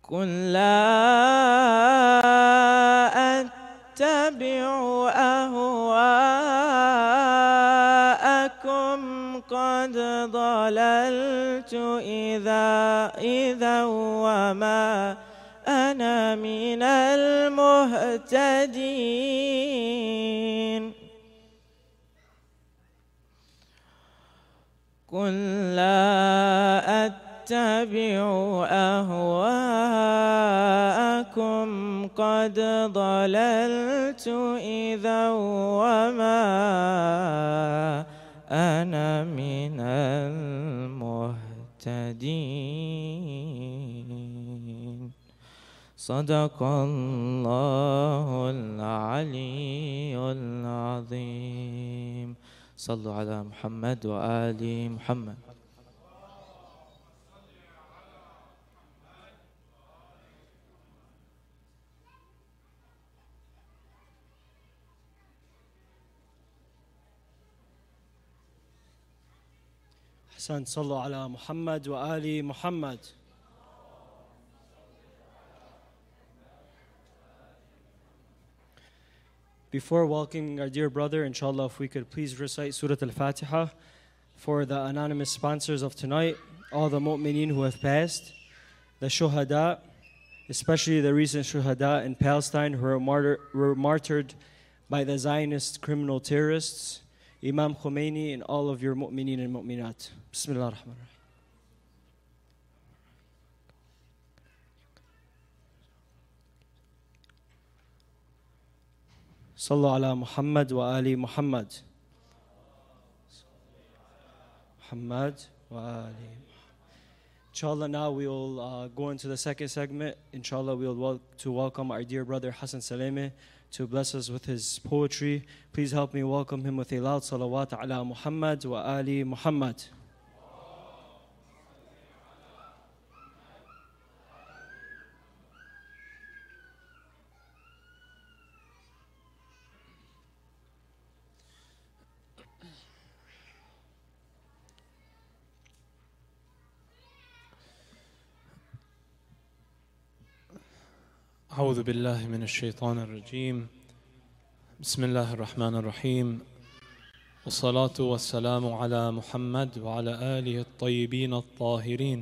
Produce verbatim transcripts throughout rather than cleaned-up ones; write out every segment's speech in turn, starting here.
قل لا أتبع أهواءكم قد ضللت إذا إذا وما أنا من المهتدين قل لا أتبع أهواءكم قد ضللت إذا وما أنا من المهتدين صدق الله العلي العظيم صلوا على محمد وآل محمد. أحسنت. صلوا على محمد وآل محمد. Before welcoming our dear brother, inshallah, if we could please recite Surah Al-Fatiha for the anonymous sponsors of tonight, all the mu'mineen who have passed, the shuhada, especially the recent shuhada in Palestine who were, martyr, were martyred by the Zionist criminal terrorists, Imam Khomeini, and all of your mu'mineen and mu'minat. Bismillah ar-Rahman ar-Rahim. Sallu ala Muhammad wa ali Muhammad. Muhammad wa ali. Inshallah, now we will uh, go into the second segment. Inshallah, we will wel- to welcome our dear brother Hassan Saleme to bless us with his poetry. Please help me welcome him with a loud salawat ala Muhammad wa ali Muhammad. أعوذ بالله من الشيطان الرجيم بسم الله الرحمن الرحيم والصلاة والسلام على محمد وعلى آله الطيبين الطاهرين.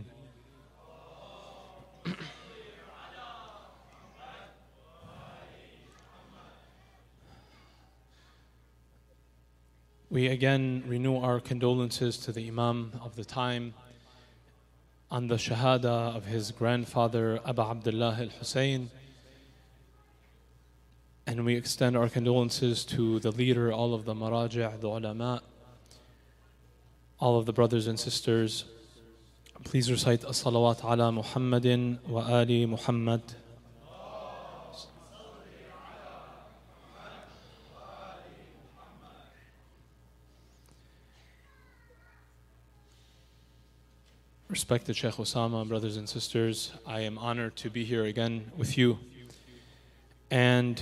We again renew our condolences to the Imam of the time on the shahada of his grandfather Abu Abdullah al-Hussein. And we extend our condolences to the leader, all of the maraji', the ulama, all of the brothers and sisters. Please recite as-salawat ala Muhammadin wa ali Muhammad. Respected Sheikh Osama, brothers and sisters, I am honored to be here again with you. And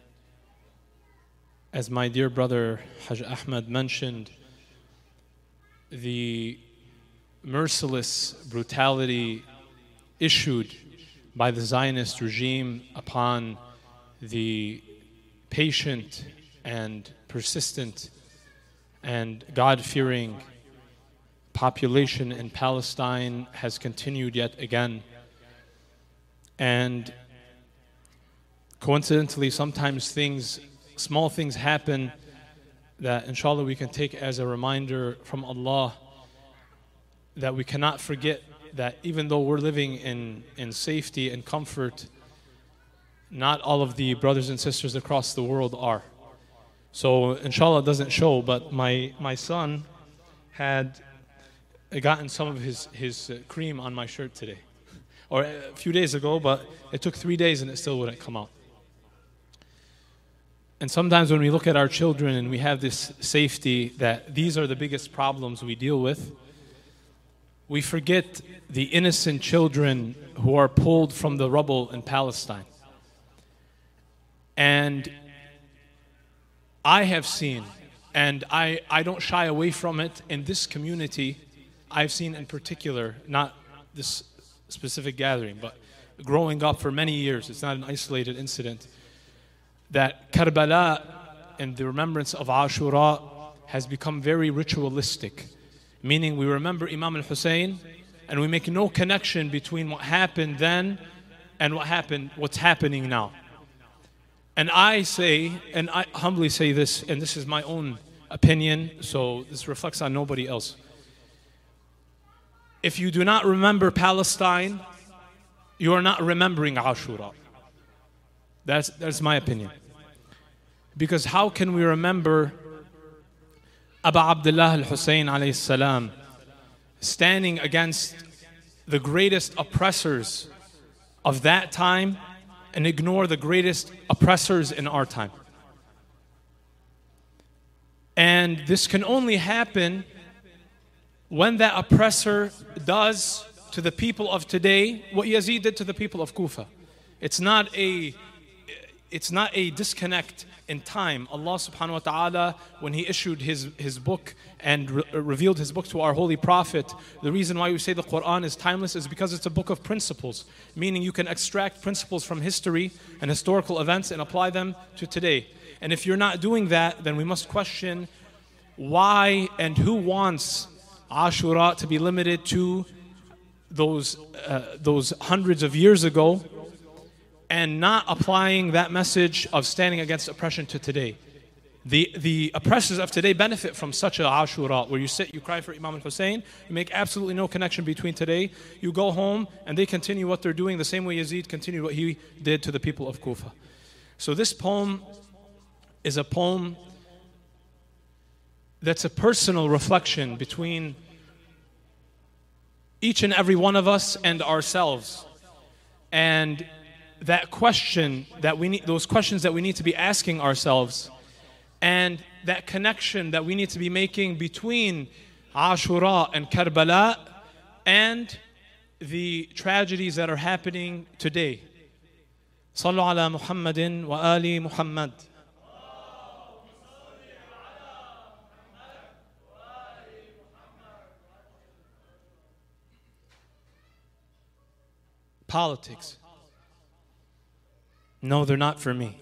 as my dear brother Haj Ahmed mentioned, the merciless brutality issued by the Zionist regime upon the patient and persistent and God-fearing population in Palestine has continued yet again. And coincidentally, sometimes things small things happen that inshallah we can take as a reminder from Allah that we cannot forget that even though we're living in, in safety and comfort, not all of the brothers and sisters across the world are. So inshallah it doesn't show, but my, my son had gotten some of his, his uh, cream on my shirt today. Or a few days ago, but it took three days and it still wouldn't come out. And sometimes when we look at our children and we have this safety that these are the biggest problems we deal with, we forget the innocent children who are pulled from the rubble in Palestine. And I have seen, and I, I don't shy away from it in this community, I've seen in particular, not this specific gathering, but growing up for many years, it's not an isolated incident, that Karbala and the remembrance of Ashura has become very ritualistic. Meaning we remember Imam al-Hussein and we make no connection between what happened then and what happened, what's happening now. And I say, and I humbly say this, and this is my own opinion, so this reflects on nobody else. If you do not remember Palestine, you are not remembering Ashura. That's, that's my opinion. Because how can we remember Abu Abdullah al-Hussein alayhi salam standing against the greatest oppressors of that time and ignore the greatest oppressors in our time? And this can only happen when that oppressor does to the people of today what Yazid did to the people of Kufa. It's not a, it's not a disconnect in time. Allah subhanahu wa ta'ala, when He issued His, his book and re revealed His book to our holy Prophet, the reason why we say the Quran is timeless is because it's a book of principles, meaning you can extract principles from history and historical events and apply them to today. And if you're not doing that, then we must question why and who wants Ashura to be limited to those, uh, those hundreds of years ago, and not applying that message of standing against oppression to today. The, the oppressors of today benefit from such a Ashura, where you sit, you cry for Imam al-Hussein, you make absolutely no connection between today, you go home and they continue what they're doing the same way Yazid continued what he did to the people of Kufa. So this poem is a poem that's a personal reflection between each and every one of us and ourselves. And that question that we need, those questions that we need to be asking ourselves, and that connection that we need to be making between Ashura and Karbala and the tragedies that are happening today. Sallu ala Muhammadin wa ali Muhammad. Politics. No, they're not for me.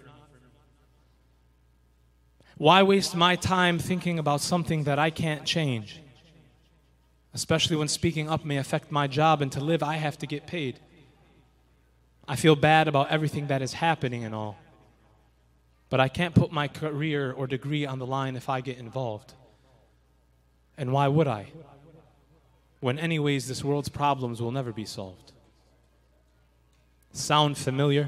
Why waste my time thinking about something that I can't change? Especially when speaking up may affect my job, and to live I have to get paid. I feel bad about everything that is happening and all. But I can't put my career or degree on the line if I get involved. And why would I? When anyways this world's problems will never be solved. Sound familiar?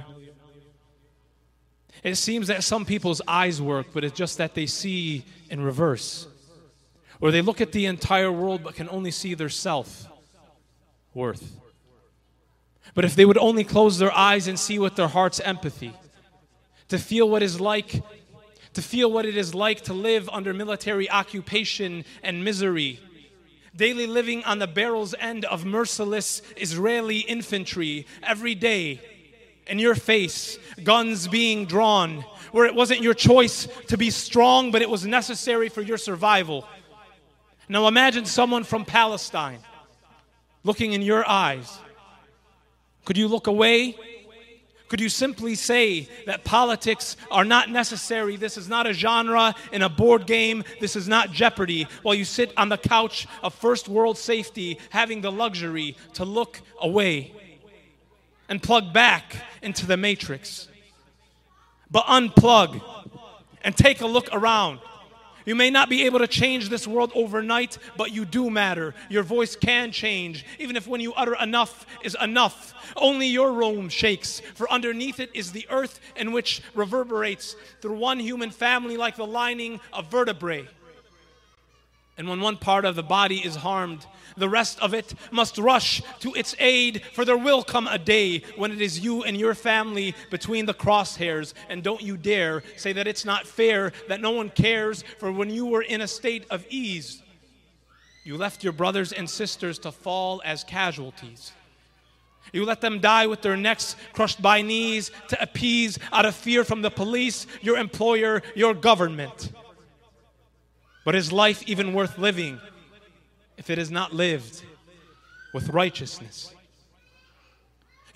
It seems that some people's eyes work, but it's just that they see in reverse. Or they look at the entire world but can only see their self-worth. But if they would only close their eyes and see with their heart's empathy, to feel what is like, to feel what it is like to live under military occupation and misery, daily living on the barrel's end of merciless Israeli infantry every day, in your face, guns being drawn, where it wasn't your choice to be strong, but it was necessary for your survival. Now imagine someone from Palestine looking in your eyes. Could you look away? Could you simply say that politics are not necessary? This is not a genre in a board game. This is not Jeopardy. While you sit on the couch of first world safety, having the luxury to look away and plug back into the matrix. But unplug and take a look around. You may not be able to change this world overnight, but you do matter. Your voice can change, even if when you utter enough is enough. Only your room shakes, for underneath it is the earth in which reverberates through one human family like the lining of vertebrae. And when one part of the body is harmed, the rest of it must rush to its aid, for there will come a day when it is you and your family between the crosshairs. And don't you dare say that it's not fair, that no one cares, for when you were in a state of ease, you left your brothers and sisters to fall as casualties. You let them die with their necks crushed by knees to appease, out of fear from the police, your employer, your government. But is life even worth living if it is not lived with righteousness?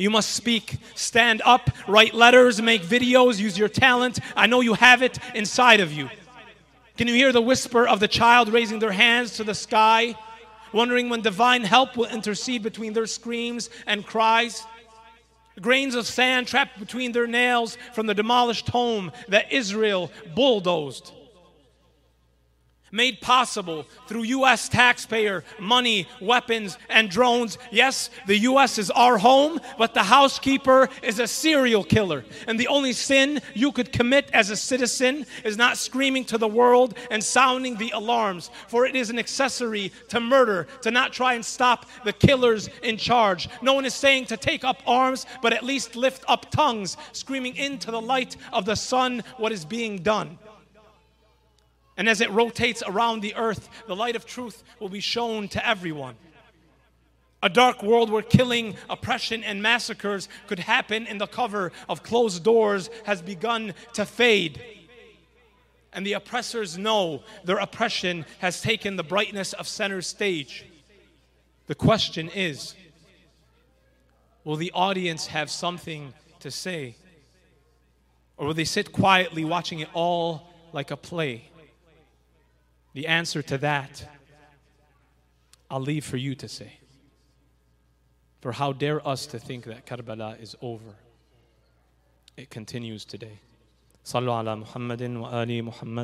You must speak, stand up, write letters, make videos, use your talent. I know you have it inside of you. Can you hear the whisper of the child raising their hands to the sky, wondering when divine help will intercede between their screams and cries? Grains of sand trapped between their nails from the demolished home that Israel bulldozed. Made possible through U S taxpayer money, weapons, and drones. Yes, the U S is our home, but the housekeeper is a serial killer. And the only sin you could commit as a citizen is not screaming to the world and sounding the alarms, for it is an accessory to murder, to not try and stop the killers in charge. No one is saying to take up arms, but at least lift up tongues, screaming into the light of the sun what is being done. And as it rotates around the earth, the light of truth will be shown to everyone. A dark world where killing, oppression, and massacres could happen in the cover of closed doors has begun to fade. And the oppressors know their oppression has taken the brightness of center stage. The question is, will the audience have something to say? Or will they sit quietly watching it all like a play? The answer to that, I'll leave for you to say. For how dare us to think that Karbala is over? It continues today. Sallu ala Muhammadin wa ali Muhammad.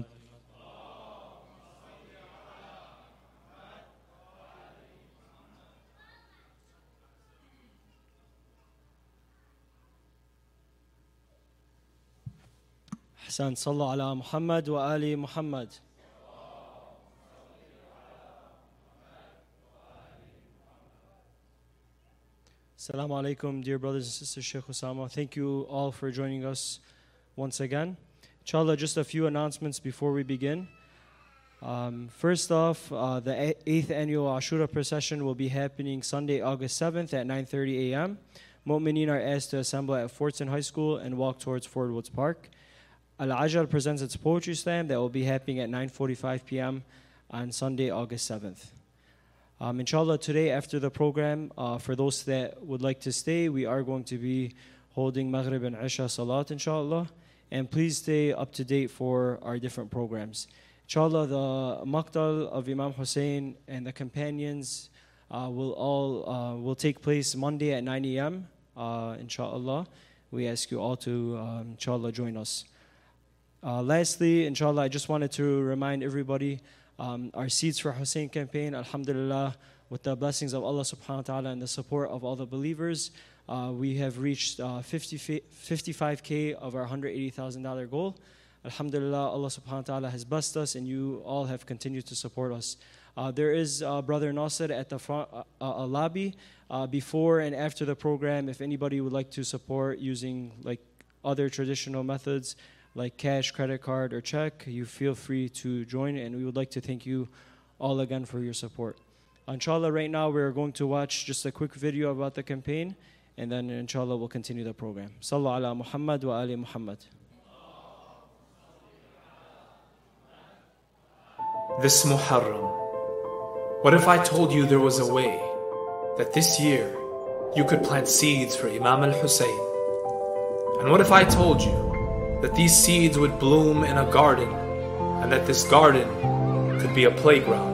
Ahsan, sallu ala Muhammad wa ali Muhammad. Assalamu alaikum, dear brothers and sisters, Sheikh Osama. Thank you all for joining us once again. Inshallah, just a few announcements before we begin. Um, first off, uh, the eighth annual Ashura procession will be happening Sunday, August seventh at nine thirty a m Mu'mineen are asked to assemble at Fortson High School and walk towards Ford Woods Park. Al-Ajal presents its poetry slam that will be happening at nine forty-five p m on Sunday, August seventh. Um, inshallah, today after the program, uh, for those that would like to stay, we are going to be holding Maghrib and Isha Salat, inshallah. And please stay up to date for our different programs. Inshallah, the Maqtal of Imam Hussein and the companions uh, will all uh, will take place Monday at nine a m Uh, inshallah. We ask you all to, um, inshallah, join us. Uh, lastly, inshallah, I just wanted to remind everybody Um, our Seeds for Hussein campaign, alhamdulillah, with the blessings of Allah subhanahu wa ta'ala and the support of all the believers, uh, we have reached uh, fifty-five K of our one hundred eighty thousand dollar goal. Alhamdulillah, Allah subhanahu wa ta'ala has blessed us and you all have continued to support us. Uh, there is uh, Brother Nasser at the front uh, uh, lobby uh, before and after the program. If anybody would like to support using like other traditional methods, like cash, credit card, or check, you feel free to join, and we would like to thank you all again for your support. Inshallah, right now we're going to watch just a quick video about the campaign, and then inshallah we'll continue the program. Sallu ala Muhammad wa ali Muhammad. This Muharram, what if I told you there was a way that this year you could plant seeds for Imam al-Hussein? And what if I told you that these seeds would bloom in a garden, and that this garden could be a playground?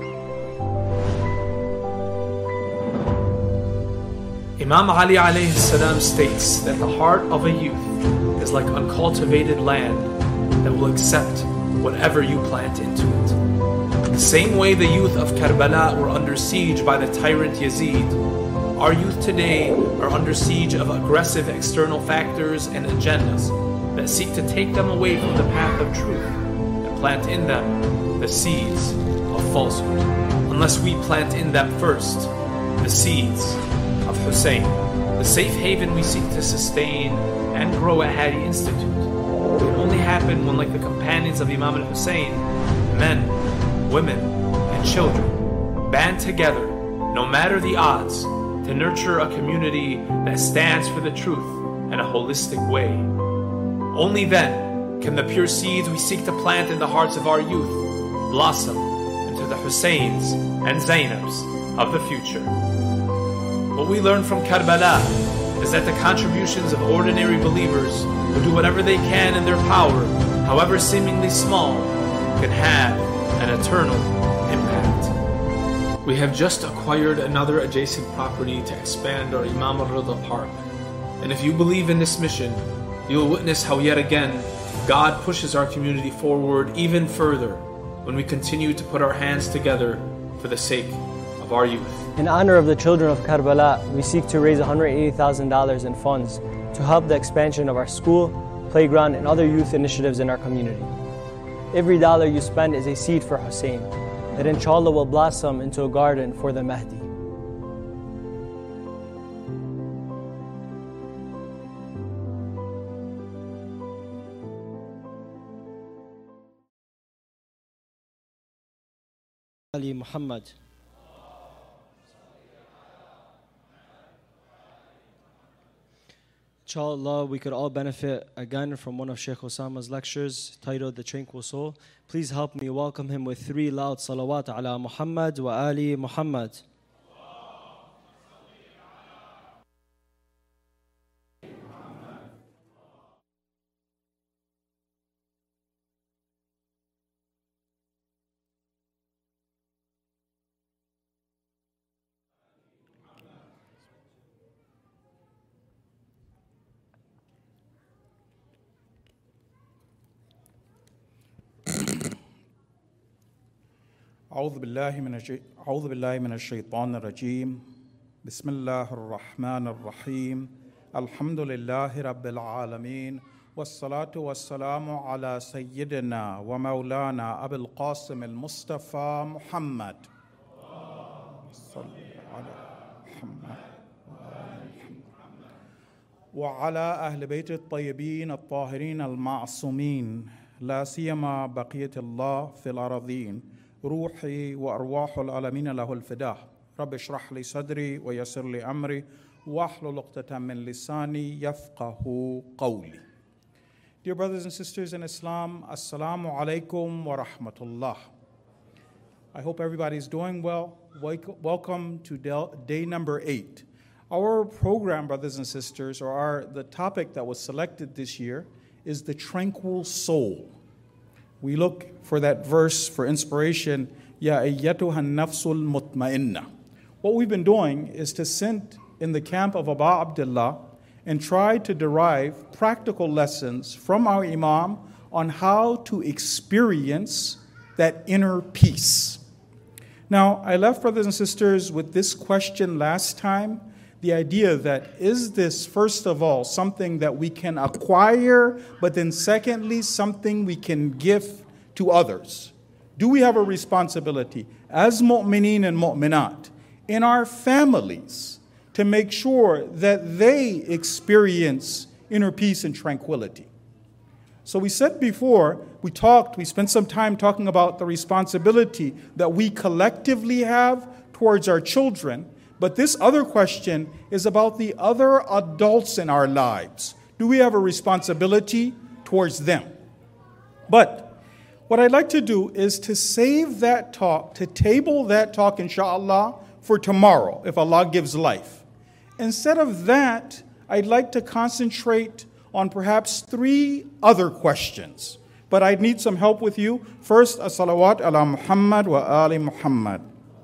Imam Ali alayhi salam states that the heart of a youth is like uncultivated land that will accept whatever you plant into it. The same way the youth of Karbala were under siege by the tyrant Yazid, our youth today are under siege of aggressive external factors and agendas that seek to take them away from the path of truth and plant in them the seeds of falsehood. Unless we plant in them first the seeds of Hussein, the safe haven we seek to sustain and grow at Hadi Institute. It can only happen when, like the companions of Imam al-Hussein, men, women, and children band together, no matter the odds, to nurture a community that stands for the truth in a holistic way. Only then can the pure seeds we seek to plant in the hearts of our youth blossom into the Husseins and Zainabs of the future. What we learn from Karbala is that the contributions of ordinary believers who do whatever they can in their power, however seemingly small, can have an eternal impact. We have just acquired another adjacent property to expand our Imam al-Rida Park. And if you believe in this mission, you will witness how yet again God pushes our community forward even further when we continue to put our hands together for the sake of our youth. In honor of the children of Karbala, we seek to raise one hundred eighty thousand dollars in funds to help the expansion of our school, playground, and other youth initiatives in our community. Every dollar you spend is a seed for Hussein, that inshallah will blossom into a garden for the Mahdi. Ali Muhammad. Inshallah, we could all benefit again from one of Shaykh Osama's lectures titled The Tranquil Soul. Please help me welcome him with three loud salawat ala Muhammad wa Ali Muhammad. أعوذ بالله من الشي... أعوذ بالله من الشيطان الرجيم بسم الله الرحمن الرحيم الحمد لله رب العالمين والصلاة والسلام على سيدنا ومولانا أبي القاسم المصطفى محمد صل على محمد وعلى أهل بيت الطيبين الطاهرين المعصومين لا سيما بقية الله في الأراضين روحي وأرواح العالمين له الفداء رب اشرح لي صدري ويسر لي أمري واحلل عقدة من لساني يفقه قولي. Dear brothers and sisters in Islam, Assalamu alaikum wa rahmatullah. I hope everybody's doing well. Welcome to day number eight. Our program, brothers and sisters, or our, the topic that was selected this year is the tranquil soul. We look for that verse for inspiration, Ya ayyatuha nafsul mutma'inna. What we've been doing is to sit in the camp of Abu Abdullah and try to derive practical lessons from our Imam on how to experience that inner peace. Now, I left brothers and sisters with this question last time, the idea that is this, first of all, something that we can acquire, but then secondly, something we can give to others? Do we have a responsibility as mu'mineen and mu'minat in our families to make sure that they experience inner peace and tranquility? So we said before, we talked, we spent some time talking about the responsibility that we collectively have towards our children. But this other question is about the other adults in our lives. Do we have a responsibility towards them? But what I'd like to do is to save that talk, to table that talk, inshallah, for tomorrow, if Allah gives life. Instead of that, I'd like to concentrate on perhaps three other questions. But I'd need some help with you. First, as-salawat ala Muhammad wa ali Muhammad.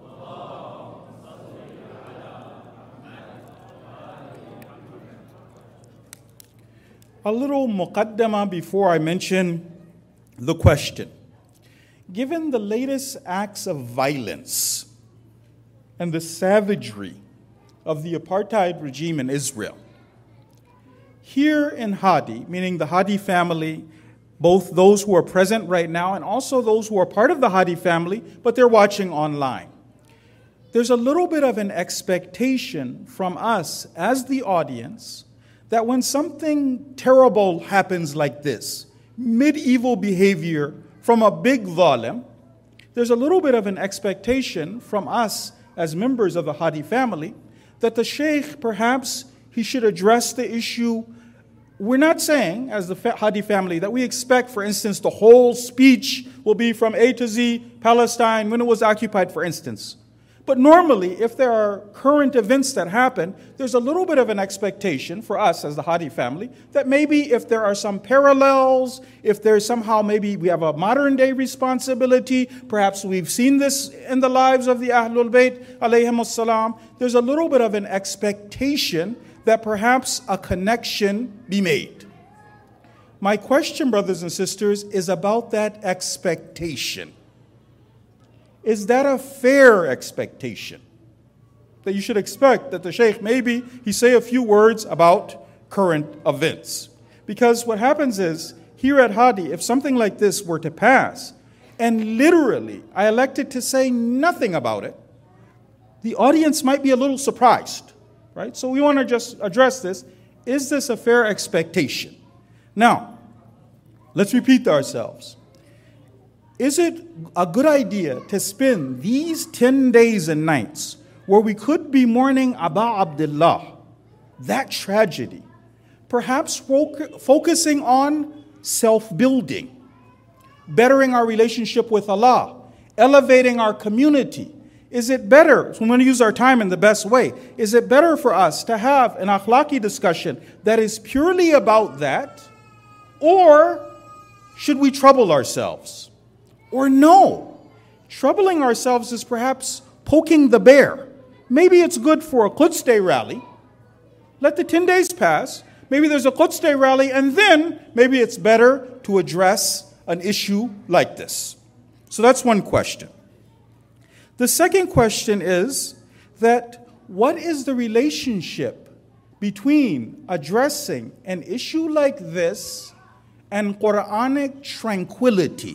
A little muqaddama before I mention the question. Given the latest acts of violence and the savagery of the apartheid regime in Israel, here in Hadi, meaning the Hadi family, both those who are present right now and also those who are part of the Hadi family, but they're watching online, there's a little bit of an expectation from us as the audience that when something terrible happens like this, medieval behavior from a big zalim, there's a little bit of an expectation from us as members of the Hadi family that the Shaykh, perhaps he should address the issue. We're not saying, as the Hadi family, that we expect, for instance, the whole speech will be from A to Z, Palestine, when it was occupied, for instance. But normally, if there are current events that happen, there's a little bit of an expectation for us as the Hadi family that maybe if there are some parallels, if there's somehow maybe we have a modern day responsibility, perhaps we've seen this in the lives of the Ahlul Bayt, alayhimus salam, there's a little bit of an expectation that perhaps a connection be made. My question, brothers and sisters, is about that expectation. Is that a fair expectation? That you should expect that the Shaykh maybe he say a few words about current events. Because what happens is, here at Hadi, if something like this were to pass, and literally I elected to say nothing about it, the audience might be a little surprised, right? So we want to just address this. Is this a fair expectation? Now, let's repeat ourselves. Is it a good idea to spend these ten days and nights where we could be mourning Aba Abdullah, that tragedy, perhaps fo- focusing on self-building, bettering our relationship with Allah, elevating our community? Is it better, so we want to use our time in the best way, is it better for us to have an akhlaqi discussion that is purely about that, or should we trouble ourselves? Or no, troubling ourselves is perhaps poking the bear. Maybe it's good for a Quds Day rally. Let the ten days pass. Maybe there's a Quds Day rally, and then maybe it's better to address an issue like this. So that's one question. The second question is that what is the relationship between addressing an issue like this and Quranic tranquility?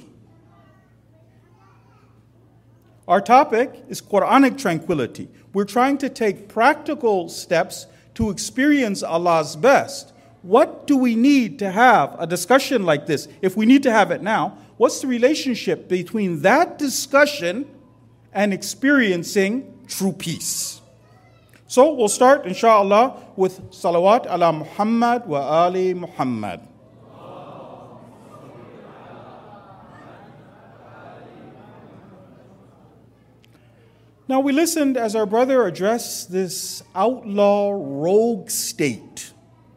Our topic is Quranic tranquility. We're trying to take practical steps to experience Allah's best. What do we need to have a discussion like this? If we need to have it now, what's the relationship between that discussion and experiencing true peace? So we'll start, inshallah, with salawat ala Muhammad wa ali Muhammad. Now we listened as our brother addressed this outlaw rogue state.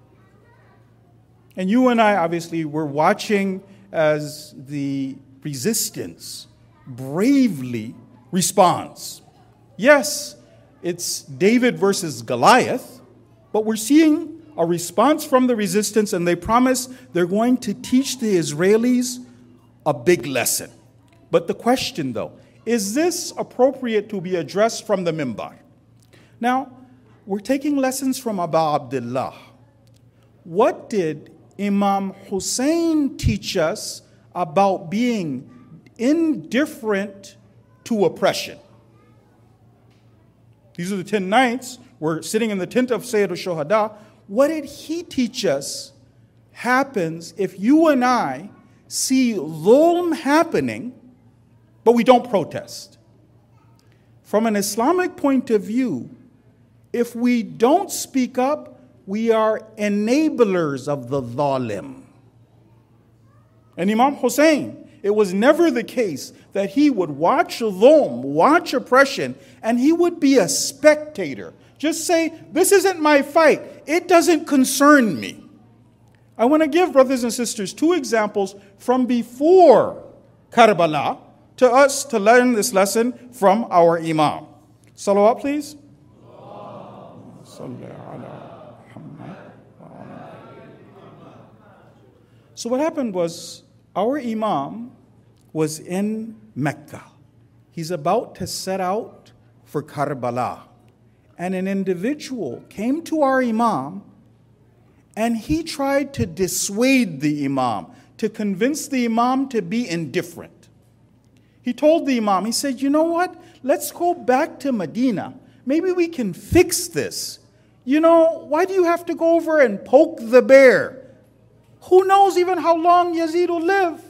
And you and I obviously were watching as the resistance bravely responds. Yes, it's David versus Goliath, but we're seeing a response from the resistance, and they promise they're going to teach the Israelis a big lesson. But the question though, is this appropriate to be addressed from the mimbar? Now, we're taking lessons from Aba Abdullah. What did Imam Hussein teach us about being indifferent to oppression? These are the ten nights. We're sitting in the tent of Sayyid al-Shuhada. What did he teach us happens if you and I see dhulm happening, but we don't protest? From an Islamic point of view, if we don't speak up, we are enablers of the zalim. And Imam Hussein, it was never the case that he would watch dhulm, watch oppression, and he would be a spectator. Just say, this isn't my fight. It doesn't concern me. I want to give, brothers and sisters, two examples from before Karbala to us to learn this lesson from our Imam. Salawat, please. So what happened was, our Imam was in Mecca. He's about to set out for Karbala. And an individual came to our Imam, and he tried to dissuade the Imam, to convince the Imam to be indifferent. He told the Imam, he said, you know what? Let's go back to Medina. Maybe we can fix this. You know, why do you have to go over and poke the bear? Who knows even how long Yazid will live?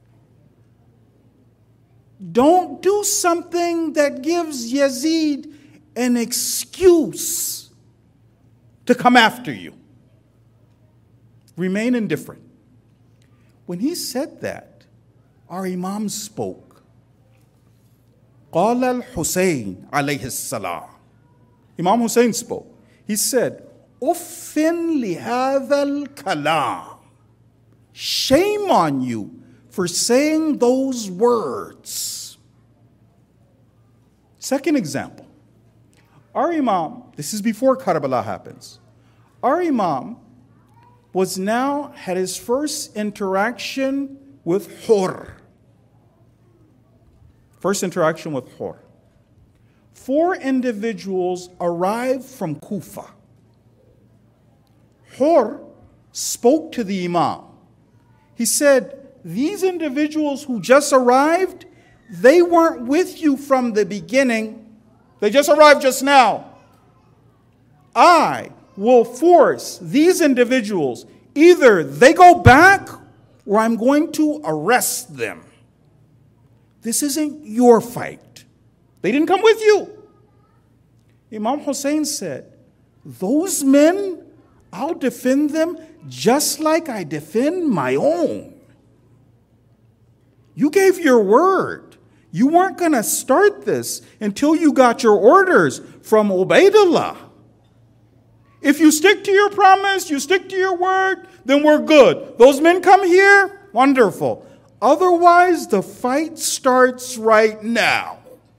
Don't do something that gives Yazid an excuse to come after you. Remain indifferent. When he said that, our Imam spoke. قال الحسين عليه السلام. Imam Hussein spoke. He said, أف لهذا الكلام. Shame on you for saying those words. Second example. Our Imam, this is before Karbala happens. Our Imam was now, had his first interaction with Hur. First interaction with Hur. Four individuals arrived from Kufa. Hur spoke to the Imam. He said, these individuals who just arrived, they weren't with you from the beginning. They just arrived just now. I will force these individuals, either they go back or I'm going to arrest them. This isn't your fight. They didn't come with you. Imam Hussein said, those men, I'll defend them just like I defend my own. You gave your word. You weren't going to start this until you got your orders from Ubaidullah. If you stick to your promise, you stick to your word, then we're good. Those men come here, wonderful. Otherwise, the fight starts right now.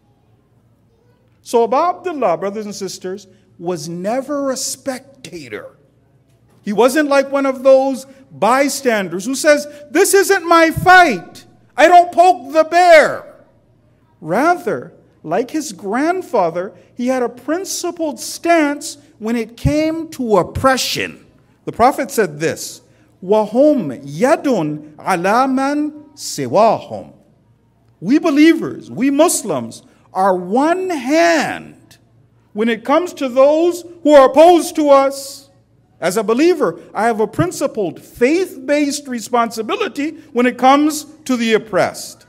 So Abu Abdullah, brothers and sisters, was never a spectator. He wasn't like one of those bystanders who says, this isn't my fight. I don't poke the bear. Rather, like his grandfather, he had a principled stance when it came to oppression. The Prophet said this, وَهُمْ يَدٌ عَلَى مَنْ سِوَاهُمْ. We believers, we Muslims, are one hand when it comes to those who are opposed to us. As a believer, I have a principled, faith-based responsibility when it comes to the oppressed.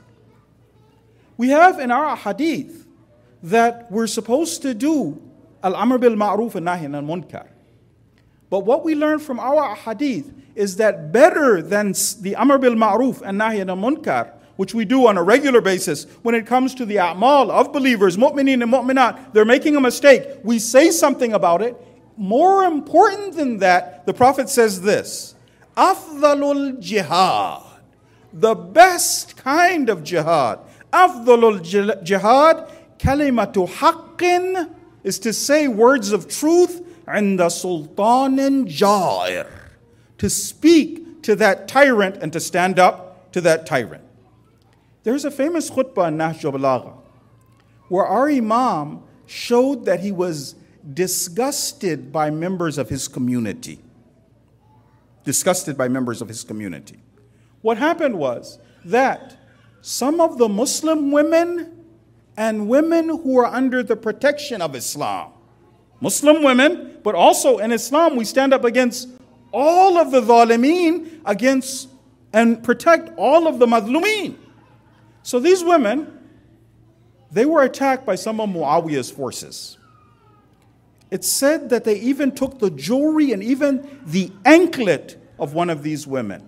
We have in our hadith that we're supposed to do al-amr bil ma'ruf and nahy anil munkar. But what we learn from our hadith is that better than the amr bil ma'ruf and nahy anil munkar, which we do on a regular basis when it comes to the a'mal of believers, mu'mineen and mu'minat, they're making a mistake, we say something about it. More important than that, the Prophet says this, afdalul jihad, the best kind of jihad, afdalul jihad, kalimatu haqqin, is to say words of truth, inda sultanin ja'ir, to speak to that tyrant and to stand up to that tyrant. There's a famous khutbah in Nahj al-Balagha where our Imam showed that he was disgusted by members of his community. Disgusted by members of his community. What happened was that some of the Muslim women and women who are under the protection of Islam, Muslim women, but also in Islam we stand up against all of the zalimeen, against and protect all of the madlumeen. So these women, they were attacked by some of Muawiyah's forces. It's said that they even took the jewelry and even the anklet of one of these women.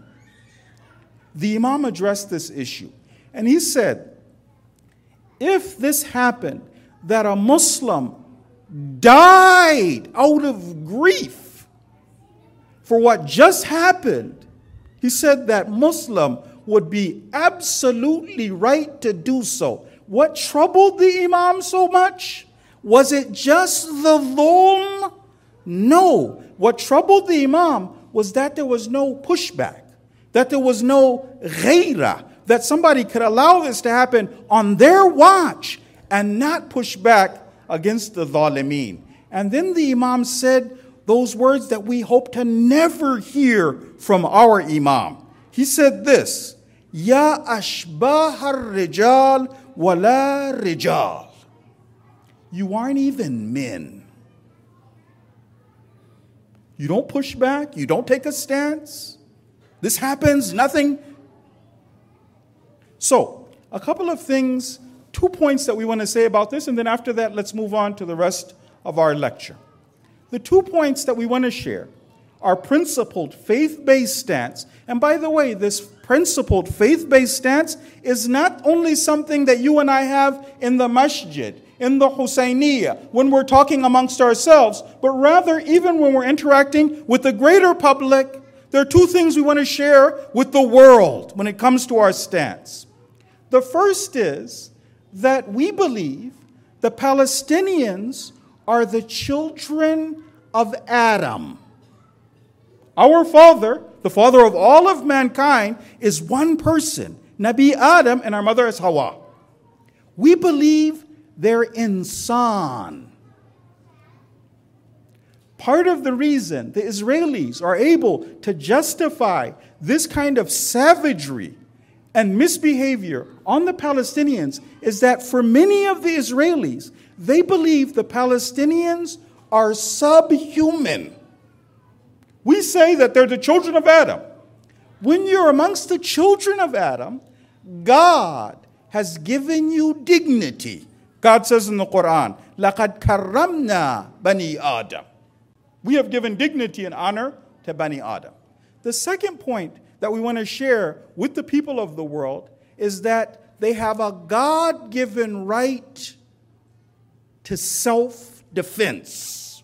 The Imam addressed this issue, and he said, if this happened, that a Muslim died out of grief for what just happened, he said that Muslim would be absolutely right to do so. What troubled the Imam so much? Was it just the dhulm? No. What troubled the Imam was that there was no pushback, that there was no ghaira, that somebody could allow this to happen on their watch and not push back against the zalimeen. And then the Imam said those words that we hope to never hear from our Imam. He said this, Ya ashbah ar-rijal wala rijal. You aren't even men. You don't push back. You don't take a stance. This happens, nothing. So, a couple of things, two points that we want to say about this, and then after that, let's move on to the rest of our lecture. The two points that we want to share our principled faith-based stance. And by the way, this principled faith-based stance is not only something that you and I have in the masjid, in the Husayniyah, when we're talking amongst ourselves, but rather even when we're interacting with the greater public. There are two things we want to share with the world when it comes to our stance. The first is that we believe the Palestinians are the children of Adam. Our father, the father of all of mankind, is one person, Nabi Adam, and our mother is Hawa. We believe they're insan. Part of the reason the Israelis are able to justify this kind of savagery and misbehavior on the Palestinians is that for many of the Israelis, they believe the Palestinians are subhuman. We say that they're the children of Adam. When you're amongst the children of Adam, God has given you dignity. God says in the Quran, لَقَدْ كَرَّمْنَا بَنِي آدَمَ. We have given dignity and honor to Bani Adam. The second point that we want to share with the people of the world is that they have a God-given right to self-defense.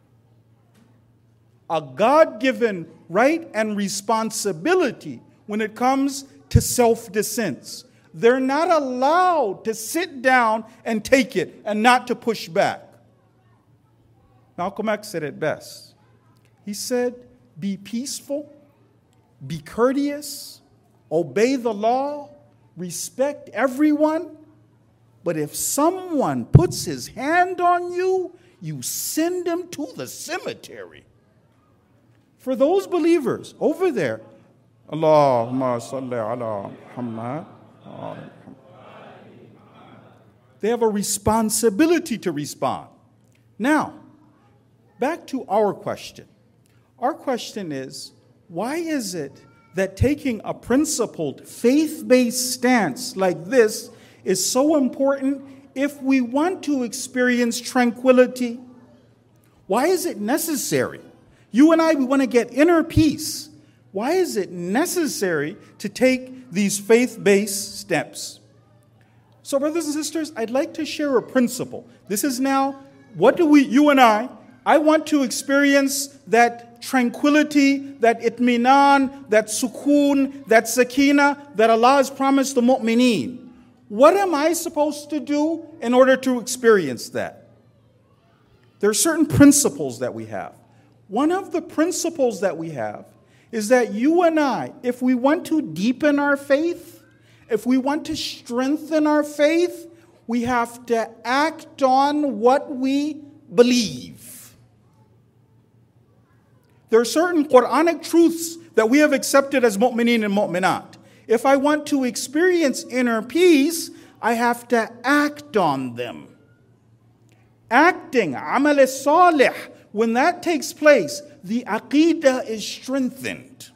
A God-given right and responsibility when it comes to self-defense. They're not allowed to sit down and take it and not to push back. Malcolm X said it best. He said, be peaceful, be courteous, obey the law, respect everyone, but if someone puts his hand on you, you send him to the cemetery. For those believers over there, Allahumma salli ala Muhammad, they have a responsibility to respond. Now, back to our question. Our question is, why is it that taking a principled, faith-based stance like this is so important if we want to experience tranquility? Why is it necessary? You and I, we want to get inner peace. Why is it necessary to take these faith-based steps? So, brothers and sisters, I'd like to share a principle. This is now, what do we, you and I, I want to experience that tranquility, that itminan, that sukoon, that sakina that Allah has promised the mu'mineen. What am I supposed to do in order to experience that? There are certain principles that we have. One of the principles that we have is that you and I, if we want to deepen our faith, if we want to strengthen our faith, we have to act on what we believe. There are certain Quranic truths that we have accepted as mu'mineen and mu'minat. If I want to experience inner peace, I have to act on them. Acting, amal salih, when that takes place, the aqidah is strengthened.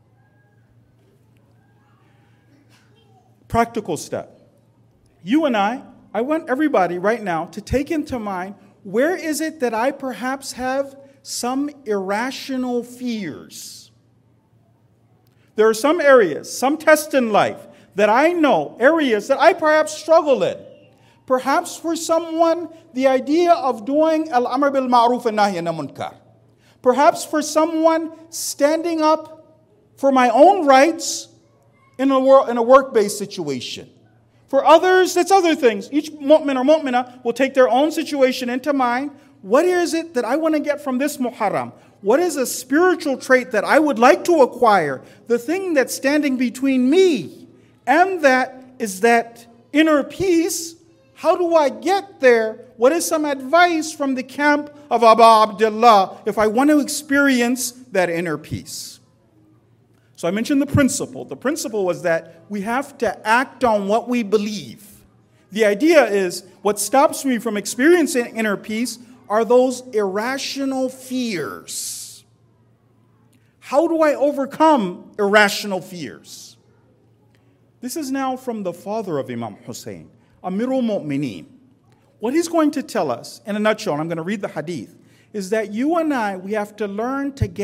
Practical step. You and I, I want everybody right now to take into mind, where is it that I perhaps have some irrational fears? There are some areas, some tests in life that I know, areas that I perhaps struggle in. Perhaps for someone, the idea of doing al-amr bil ma'ruf and nahy anil munkar. Perhaps for someone, standing up for my own rights in a, work, in a work-based situation. For others, that's other things. Each mu'min or mu'minah will take their own situation into mind. What is it that I want to get from this Muharram? What is a spiritual trait that I would like to acquire? The thing that's standing between me and that is that inner peace. How do I get there? What is some advice from the camp of Abu Abdullah if I want to experience that inner peace? So I mentioned the principle. The principle was that we have to act on what we believe. The idea is, what stops me from experiencing inner peace are those irrational fears. How do I overcome irrational fears? This is now from the father of Imam Hussein, Amirul Mu'mineen. What he's going to tell us, in a nutshell, and I'm going to read the hadith, is that you and I, we have to learn to get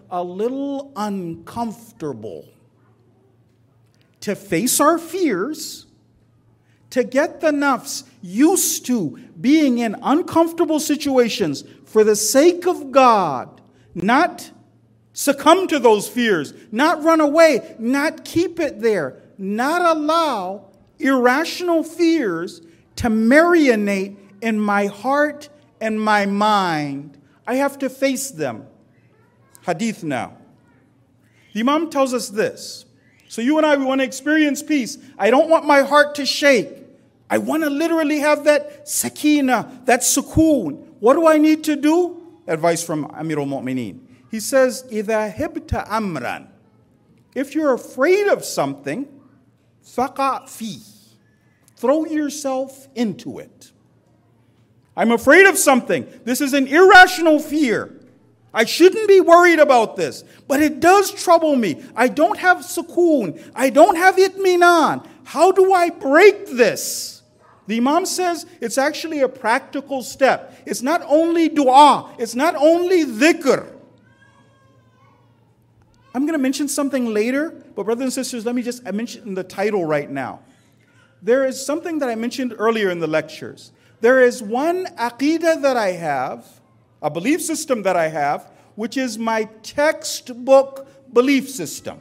a little uncomfortable to face our fears, to get the nafs used to being in uncomfortable situations for the sake of God, not succumb to those fears, not run away, not keep it there, not allow irrational fears to marinate in my heart and my mind. I have to face them. Hadith now. The Imam tells us this. So you and I, we want to experience peace. I don't want my heart to shake. I want to literally have that sakina, that sukoon. What do I need to do? Advice from Amir al-Mu'mineen. He says, إِذَا هِبْتَ أَمْرًا. If you're afraid of something, فَقَعْ فِيهِ. Throw yourself into it. I'm afraid of something. This is an irrational fear. I shouldn't be worried about this, but it does trouble me. I don't have sukoon. I don't have itminan. How do I break this? The Imam says it's actually a practical step. It's not only dua. It's not only dhikr. I'm going to mention something later, but brothers and sisters, let me just I mention the title right now. There is something that I mentioned earlier in the lectures. There is one aqeedah that I have, a belief system that I have, which is my textbook belief system.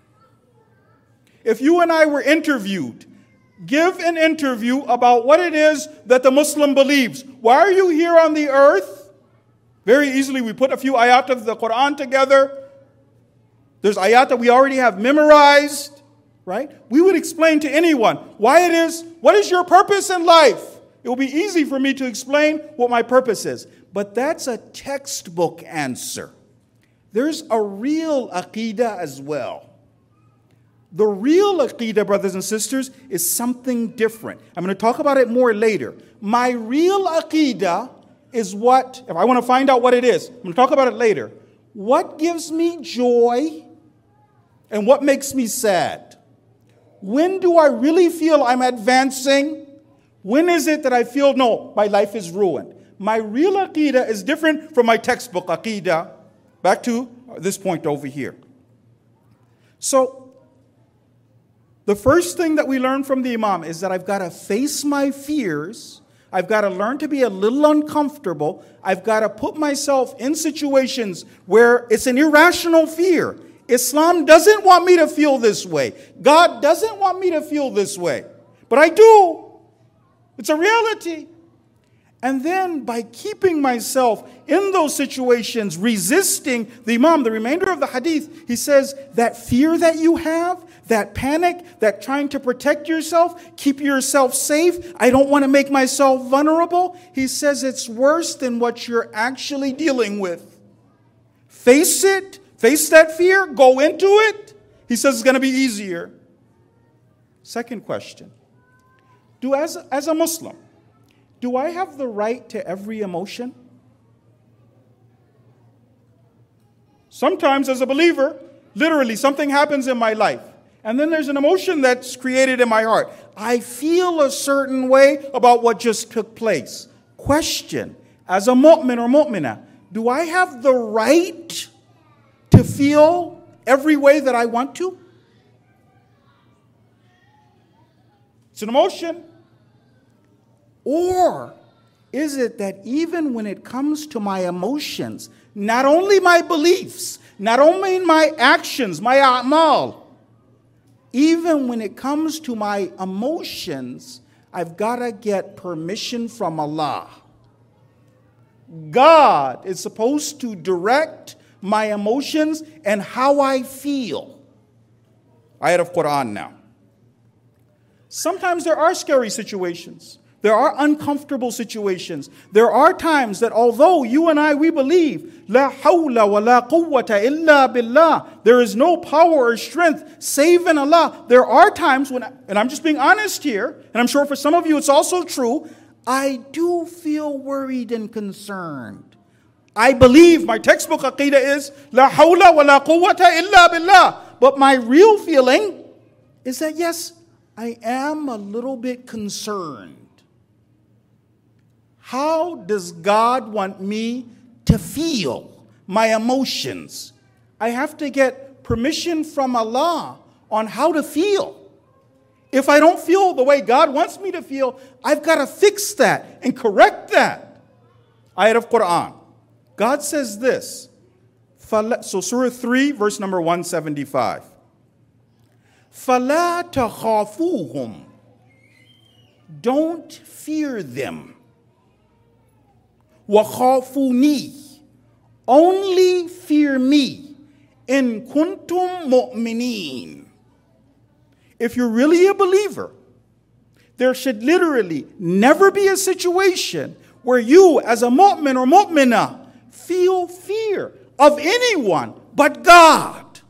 If you and I were interviewed, give an interview about what it is that the Muslim believes. Why are you here on the earth? Very easily we put a few ayat of the Quran together. There's ayat that we already have memorized, right? We would explain to anyone why it is, what is your purpose in life? It will be easy for me to explain what my purpose is. But that's a textbook answer. There's a real aqeedah as well. The real aqeedah, brothers and sisters, is something different. I'm going to talk about it more later. My real aqeedah is what, if I want to find out what it is, I'm going to talk about it later. What gives me joy and what makes me sad? When do I really feel I'm advancing? When is it that I feel, no, my life is ruined? My real aqeedah is different from my textbook aqeedah. Back to this point over here. So, the first thing that we learn from the Imam is that I've got to face my fears. I've got to learn to be a little uncomfortable. I've got to put myself in situations where it's an irrational fear. Islam doesn't want me to feel this way. God doesn't want me to feel this way. But I do. It's a reality. And then by keeping myself in those situations, resisting the Imam, the remainder of the hadith, he says that fear that you have, that panic, that trying to protect yourself, keep yourself safe, I don't want to make myself vulnerable. He says it's worse than what you're actually dealing with. Face it, face that fear, go into it. He says it's going to be easier. Second question. Do as, as a Muslim, do I have the right to every emotion? Sometimes as a believer, literally something happens in my life. And then there's an emotion that's created in my heart. I feel a certain way about what just took place. Question, as a mu'min or mu'minah, do I have the right to feel every way that I want to? It's an emotion. Or is it that even when it comes to my emotions, not only my beliefs, not only my actions, my a'mal, even when it comes to my emotions, I've got to get permission from Allah. God is supposed to direct my emotions and how I feel. Ayat of Quran now. Sometimes there are scary situations. There are uncomfortable situations. There are times that although you and I, we believe, La hawla wa la quwwata illa billah, there is no power or strength save in Allah. There are times when, and I'm just being honest here, and I'm sure for some of you it's also true, I do feel worried and concerned. I believe my textbook aqeedah is, La hawla wa la quwwata illa billah. But my real feeling is that yes, I am a little bit concerned. How does God want me to feel my emotions? I have to get permission from Allah on how to feel. If I don't feel the way God wants me to feel, I've got to fix that and correct that. Ayat of Quran. God says this. So Surah three, verse number one seventy-five. فَلَا تَخَافُوهُمْ. Don't fear them. وَخَافُونِي. Only fear me. إِن كُنْتُمْ مُؤْمِنِينَ. If you're really a believer, there should literally never be a situation where you, as a mu'min or mu'minah, feel fear of anyone but God.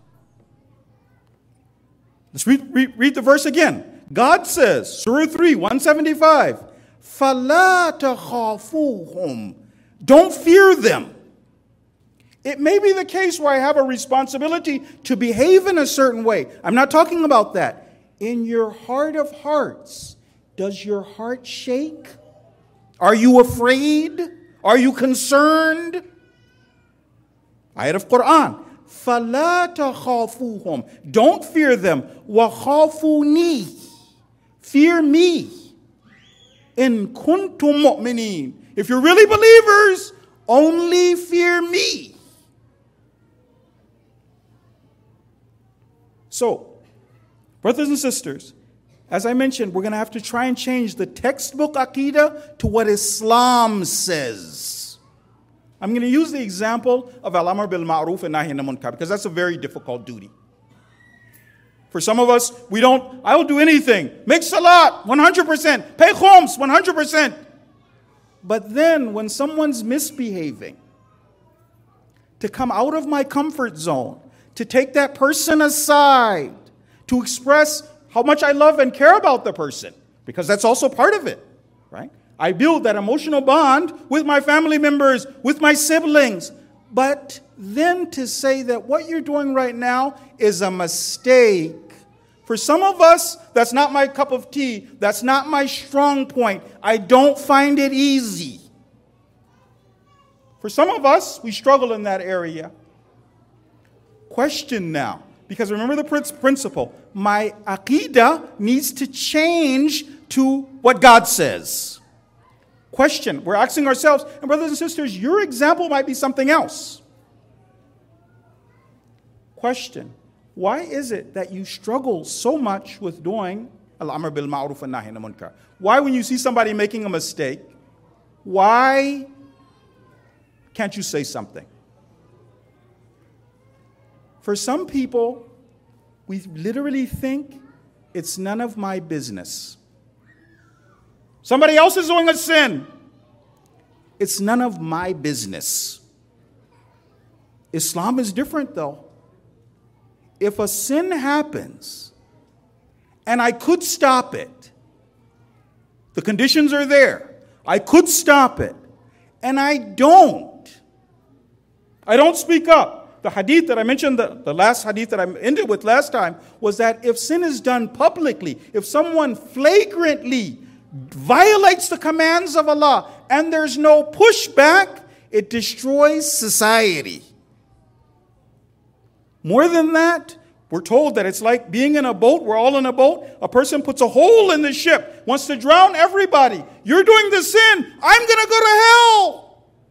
Let's read, read, read the verse again. God says, Surah three, one seventy-five, فَلَا تَخَافُوهُمْ. Don't fear them. It may be the case where I have a responsibility to behave in a certain way. I'm not talking about that. In your heart of hearts, does your heart shake? Are you afraid? Are you concerned? Ayat of Quran. فَلَا تَخَافُوهُمْ. Don't fear them. وَخَافُونِي. Fear me. إِن كُنْتُمْ مُؤْمِنِينَ. If you're really believers, only fear me. So, brothers and sisters, as I mentioned, we're going to have to try and change the textbook Aqidah to what Islam says. I'm going to use the example of Al-Amr bil Ma'ruf and Nahy anil Munkar because that's a very difficult duty. For some of us, we don't, I will do anything. Make salat, one hundred percent. Pay khums, one hundred percent. But then when someone's misbehaving, to come out of my comfort zone, to take that person aside, to express how much I love and care about the person, because that's also part of it, right? I build that emotional bond with my family members, with my siblings. But then to say that what you're doing right now is a mistake. For some of us, that's not my cup of tea. That's not my strong point. I don't find it easy. For some of us, we struggle in that area. Question now. Because remember the principle, my aqidah needs to change to what God says. Question, we're asking ourselves, and brothers and sisters, your example might be something else. Question, why is it that you struggle so much with doing al-amr bil ma'ruf and nahy anil munkar? Why when you see somebody making a mistake, why can't you say something? For some people, we literally think it's none of my business. Somebody else is doing a sin. It's none of my business. Islam is different though. If a sin happens and I could stop it, the conditions are there, I could stop it, and I don't, I don't speak up. The hadith that I mentioned, the, the last hadith that I ended with last time, was that if sin is done publicly, if someone flagrantly violates the commands of Allah and there's no pushback, it destroys society. More than that, we're told that it's like being in a boat. We're all in a boat. A person puts a hole in the ship, wants to drown everybody. You're doing the sin. I'm going to go to hell.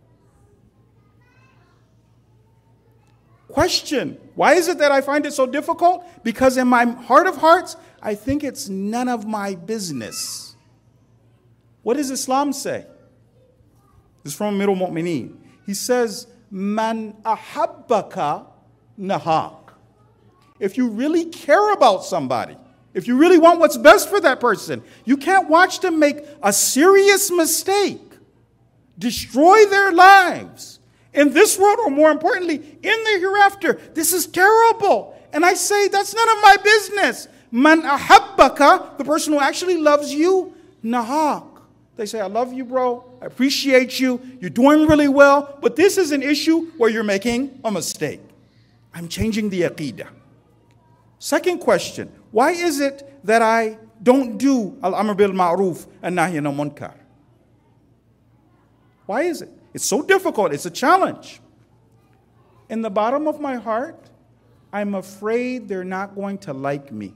Question, why is it that I find it so difficult? Because in my heart of hearts, I think it's none of my business. What does Islam say? This is from Amirul Mu'mineen. He says, Man ahabbaka nahak. If you really care about somebody, if you really want what's best for that person, you can't watch them make a serious mistake, destroy their lives. In this world, or more importantly, in the hereafter. This is terrible. And I say, that's none of my business. Man ahabbaka, the person who actually loves you, nahak. They say, I love you, bro. I appreciate you. You're doing really well. But this is an issue where you're making a mistake. I'm changing the aqidah. Second question, why is it that I don't do al-amr bil ma'ruf and nahy anil munkar? Why is it? It's so difficult. It's a challenge. in the bottom of my heart, I'm afraid they're not going to like me.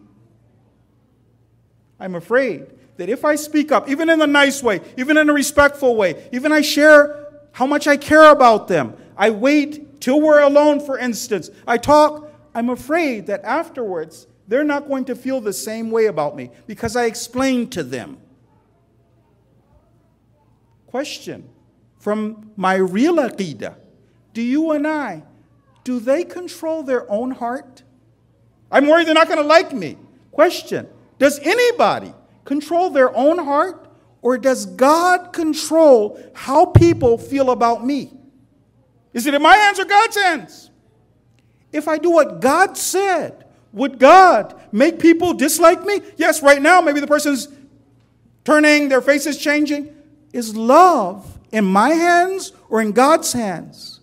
I'm afraid that if I speak up, even in a nice way, even in a respectful way, even I share how much I care about them, I wait till we're alone, for instance, I talk, I'm afraid that afterwards they're not going to feel the same way about me because I explained to them. Question from my real aqidah. Do you and I, do they control their own heart? I'm worried they're not going to like me. Question. Does anybody control their own heart, or does God control how people feel about me? Is it in my hands or God's hands? If I do what God said, would God make people dislike me? Yes, right now, maybe the person's turning, their face is changing. Is love in my hands or in God's hands?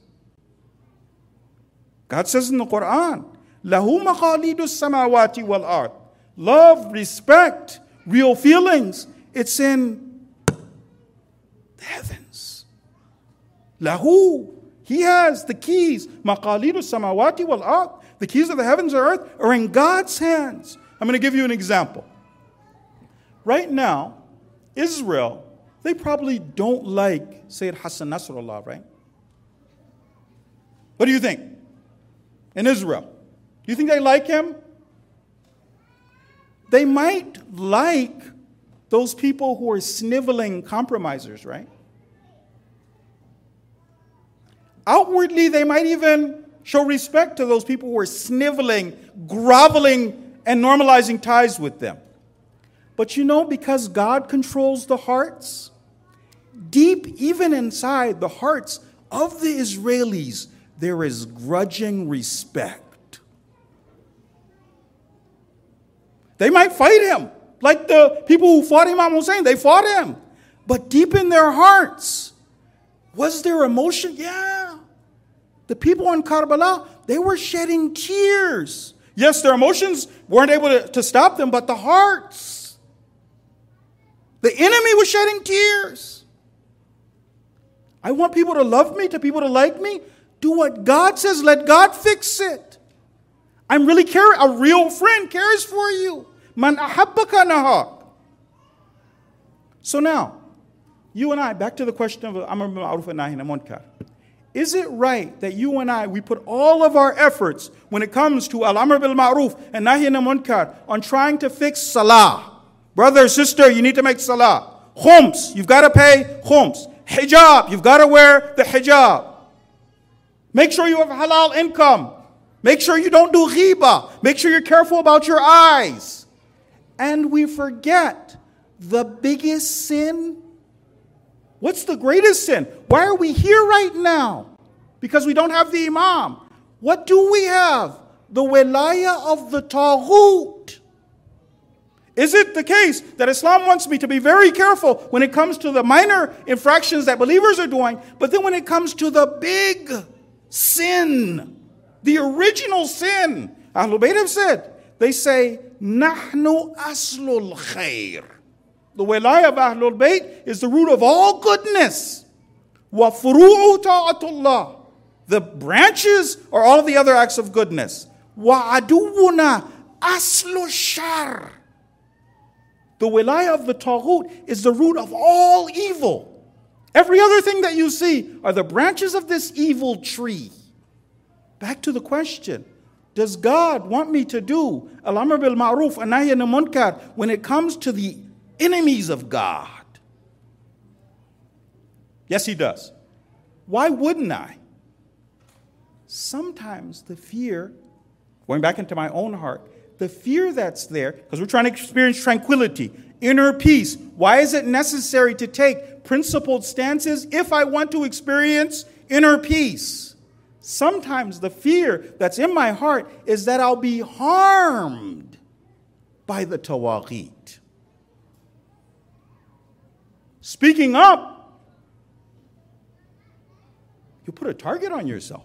God says in the Quran, لَهُ مَقَالِيدُ السَّمَاوَاتِ وَالْأَرْضِ. Love, respect, real feelings, it's in the heavens. Lahu, he has the keys. مَقَالِيدُ السَّمَاوَاتِ وَالْأَرْضِ. The keys of the heavens and earth are in God's hands. I'm going to give you an example. Right now, Israel, they probably don't like Sayyid Hassan Nasrallah, right? What do you think? In Israel, do you think they like him? They might like those people who are sniveling compromisers, right? Outwardly, they might even show respect to those people who are sniveling, groveling, and normalizing ties with them. But you know, because God controls the hearts, deep even inside the hearts of the Israelis, there is grudging respect. They might fight him, like the people who fought Imam Hussein, they fought him. But deep in their hearts, was there emotion? Yeah. The people in Karbala, they were shedding tears. Yes, their emotions weren't able to, to stop them, but the hearts. The enemy was shedding tears. I want people to love me, to people to like me. Do what God says. Let God fix it. I'm really caring. A real friend cares for you. Man ahabbaka nahak. So now, you and I, back to the question of Amr bil Ma'ruf and Nahi anil Munkar. Is it right that you and I, we put all of our efforts when it comes to Al-Amr bil Ma'ruf and Nahi anil Munkar on trying to fix Salah? Brother, sister, you need to make Salah. Khums, you've got to pay khums. Hijab, you've got to wear the hijab. Make sure you have halal income. Make sure you don't do ghiba. Make sure you're careful about your eyes. And we forget the biggest sin. What's the greatest sin? Why are we here right now? Because we don't have the imam. What do we have? The wilayah of the taghut. Is it the case that Islam wants me to be very careful when it comes to the minor infractions that believers are doing, but then when it comes to the big sin, the original sin, Ahlul Bayt have said, they say, Nahnu aslul khair. The wilayah of Ahlul Bayt is the root of all goodness. Wa furu'u ta'atullah. The branches are all of the other acts of goodness. Wa aduwuna aslu shar. The wilayah of the taghut is the root of all evil. Every other thing that you see are the branches of this evil tree. Back to the question, does God want me to do Al-Amr bil Ma'ruf and Nahy anil Munkar when it comes to the enemies of God? Yes, he does. Why wouldn't I? Sometimes the fear, going back into my own heart, the fear that's there, because we're trying to experience tranquility, inner peace. Why is it necessary to take principled stances if I want to experience inner peace? Sometimes the fear that's in my heart is that I'll be harmed by the tawaghit. Speaking up, you put a target on yourself.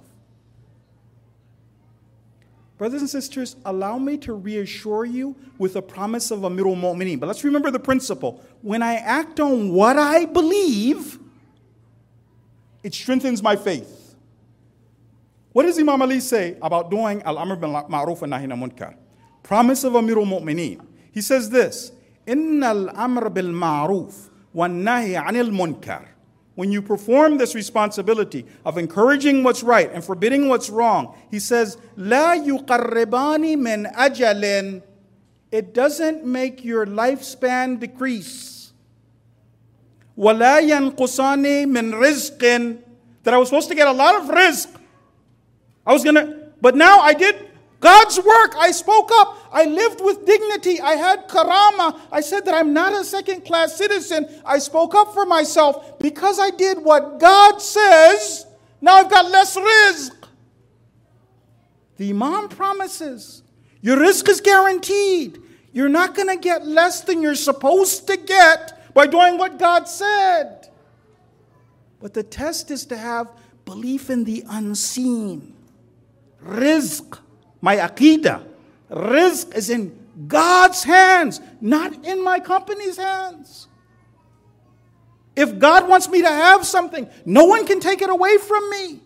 Brothers and sisters, allow me to reassure you with a promise of Amirul Mu'mineen. But let's remember the principle. When I act on what I believe, it strengthens my faith. What does Imam Ali say about doing al-amr bil ma'ruf and nahi anil munkar? Promise of Amirul Mu'mineen. He says this, Inna al-amr bil ma'ruf wa nahi anil munkar. When you perform this responsibility of encouraging what's right and forbidding what's wrong, he says, La yuqarribani min ajalin. It doesn't make your lifespan decrease. Wa la yanqusani min rizqin. That I was supposed to get a lot of rizq. I was going to, but now I did God's work. I spoke up. I lived with dignity. I had karama. I said that I'm not a second-class citizen. I spoke up for myself because I did what God says. Now I've got less rizq. The Imam promises your rizq is guaranteed. You're not going to get less than you're supposed to get by doing what God said. But the test is to have belief in the unseen. Rizq, my aqidah, rizq is in God's hands, not in my company's hands. If God wants me to have something, no one can take it away from me.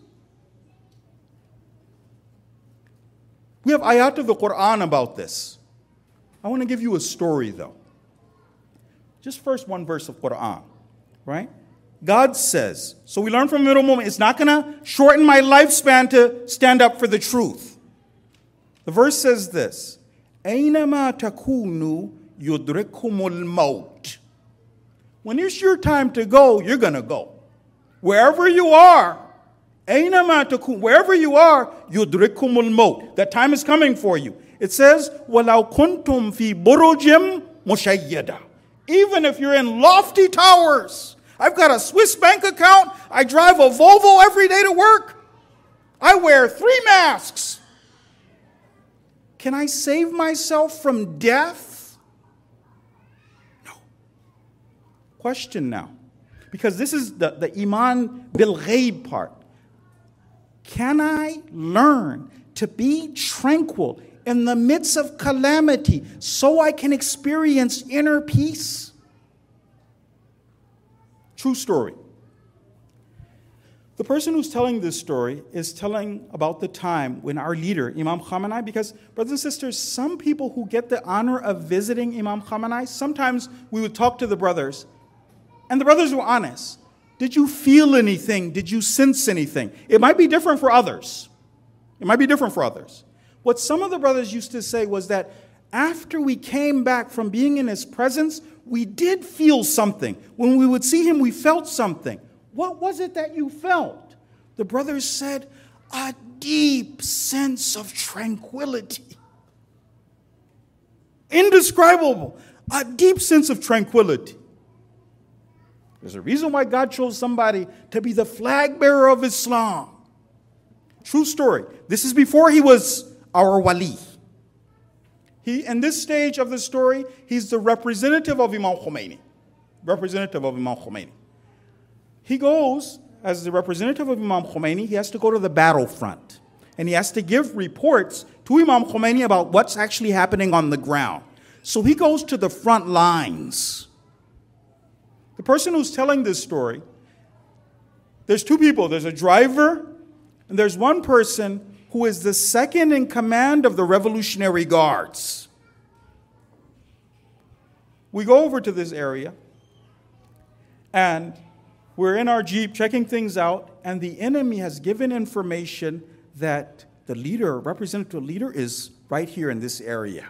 We have ayat of the Quran about this. I want to give you a story though. Just first one verse of Quran, right? God says, so we learn from Amirul Mu'mineen, it's not going to shorten my lifespan to stand up for the truth. The verse says this, أَيْنَمَا تَكُونُوا يُدْرِكْهُمُ الْمَوْتِ. When it's your time to go, you're going to go. Wherever you are, أَيْنَمَا تَكُونُوا, wherever you are, يُدْرِكْهُمُ الْمَوْتِ. That time is coming for you. It says, وَلَوْ كُنْتُمْ فِي بُرُجٍ مُشَيَّدَةٍ. Even if you're in lofty towers, I've got a Swiss bank account. I drive a Volvo every day to work. I wear three masks. Can I save myself from death? No. Question now. Because this is the, the Iman bil Ghaib part. Can I learn to be tranquil in the midst of calamity so I can experience inner peace? True story. The person who's telling this story is telling about the time when our leader, Imam Khamenei, because, brothers and sisters, some people who get the honor of visiting Imam Khamenei, sometimes we would talk to the brothers, and the brothers were honest. Did you feel anything? Did you sense anything? It might be different for others. It might be different for others. What some of the brothers used to say was that after we came back from being in his presence, we did feel something. When we would see him, we felt something. What was it that you felt? The brothers said, a deep sense of tranquility. Indescribable. A deep sense of tranquility. There's a reason why God chose somebody to be the flag bearer of Islam. True story. This is before he was our wali. He, in this stage of the story, he's the representative of Imam Khomeini. Representative of Imam Khomeini. He goes, as the representative of Imam Khomeini, he has to go to the battlefront. And he has to give reports to Imam Khomeini about what's actually happening on the ground. So he goes to the front lines. The person who's telling this story, there's two people. There's a driver, and there's one person who is the second in command of the Revolutionary Guards. We go over to this area, and we're in our Jeep checking things out, and the enemy has given information that the leader, representative leader, is right here in this area.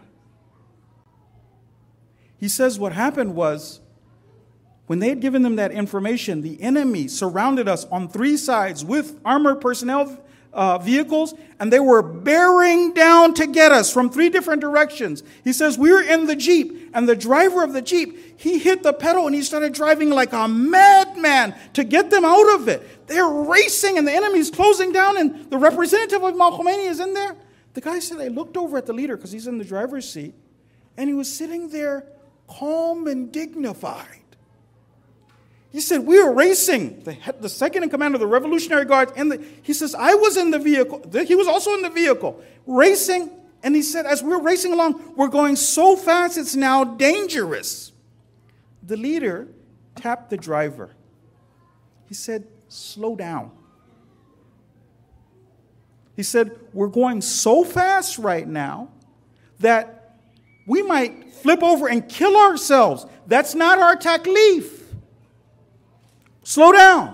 He says what happened was, when they had given them that information, the enemy surrounded us on three sides with armored personnel Uh, vehicles, and they were bearing down to get us from three different directions. He says, we were in the Jeep, and the driver of the Jeep, he hit the pedal and he started driving like a madman to get them out of it. They're racing, and the enemy's closing down, and the representative of Imam Khomeini is in there. The guy said, I looked over at the leader because he's in the driver's seat, and he was sitting there calm and dignified. He said, we were racing, the, the second in command of the Revolutionary Guard. In the, he says, I was in the vehicle. He was also in the vehicle, racing. And he said, as we're racing along, we're going so fast, it's now dangerous. The leader tapped the driver. He said, slow down. He said, we're going so fast right now that we might flip over and kill ourselves. That's not our taklif. Slow down.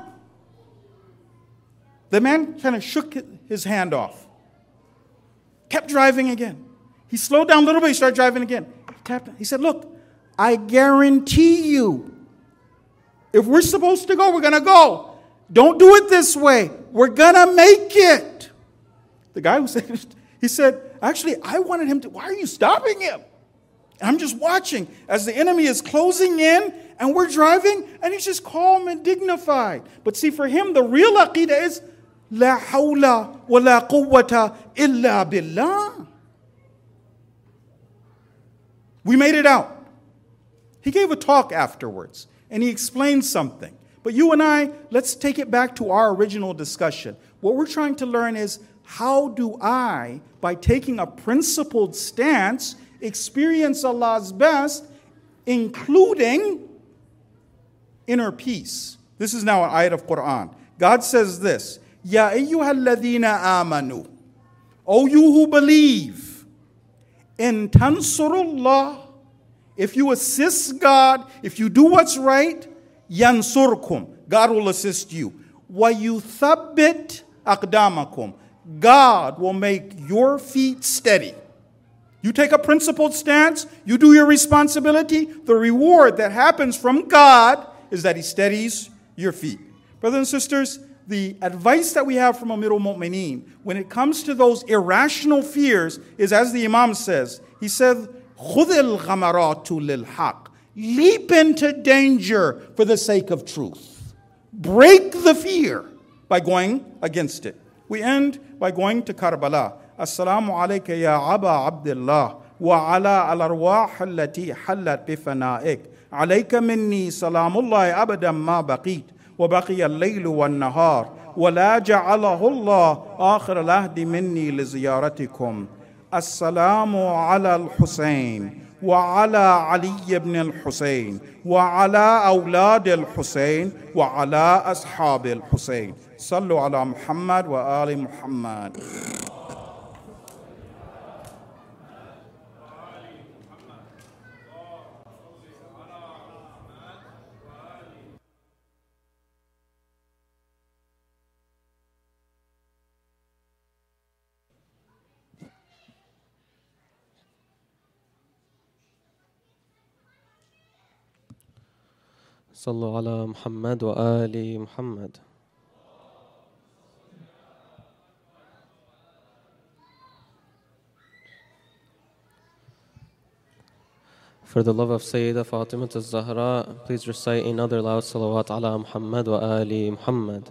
The man kind of shook his hand off. Kept driving again. He slowed down a little bit, he started driving again. He tapped him. He said, look, I guarantee you, if we're supposed to go, we're going to go. Don't do it this way. We're going to make it. The guy who said it, he said, actually, I wanted him to, why are you stopping him? And I'm just watching as the enemy is closing in and we're driving and he's just calm and dignified. But see, for him, the real aqidah is, La hawla wa la quwwata illa billah. We made it out. He gave a talk afterwards and he explained something. But you and I, let's take it back to our original discussion. What we're trying to learn is, how do I, by taking a principled stance, experience Allah's best, including inner peace? This is now an ayat of Quran. God says this, Ya ayyuhalladhina amanu, O you who believe, in tansurullah, if you assist God, if you do what's right, yansurkum, God will assist you. Wa yuthabbit aqdamakum, God will make your feet steady. You take a principled stance, you do your responsibility, the reward that happens from God is that He steadies your feet. Brothers and sisters, the advice that we have from Amirul Mu'mineen when it comes to those irrational fears is, as the Imam says, he said, خُذِ الْغَمَرَاتُ لِلْحَقِّ, leap into danger for the sake of truth. Break the fear by going against it. We end by going to Karbala. Assalamu alayka ya Aba Abdullah wa ala al-arwah allati hallat bifana'ik. Alayka minni salamullahi abadan ma baqit wa baqiya al-laylu wan-nahar wa la ja'alahu Allah akhir al-ahdi minni li ziyaratikum. Assalamu ala al-Husayn وعلى علي بن الحسين وعلى أولاد الحسين وعلى أصحاب الحسين صلوا على محمد وآل محمد. صلوا على محمد وآل محمد. For the love of Sayyidah Fatima al-Zahra, please recite another loud salawat ala Muhammad wa ali Muhammad.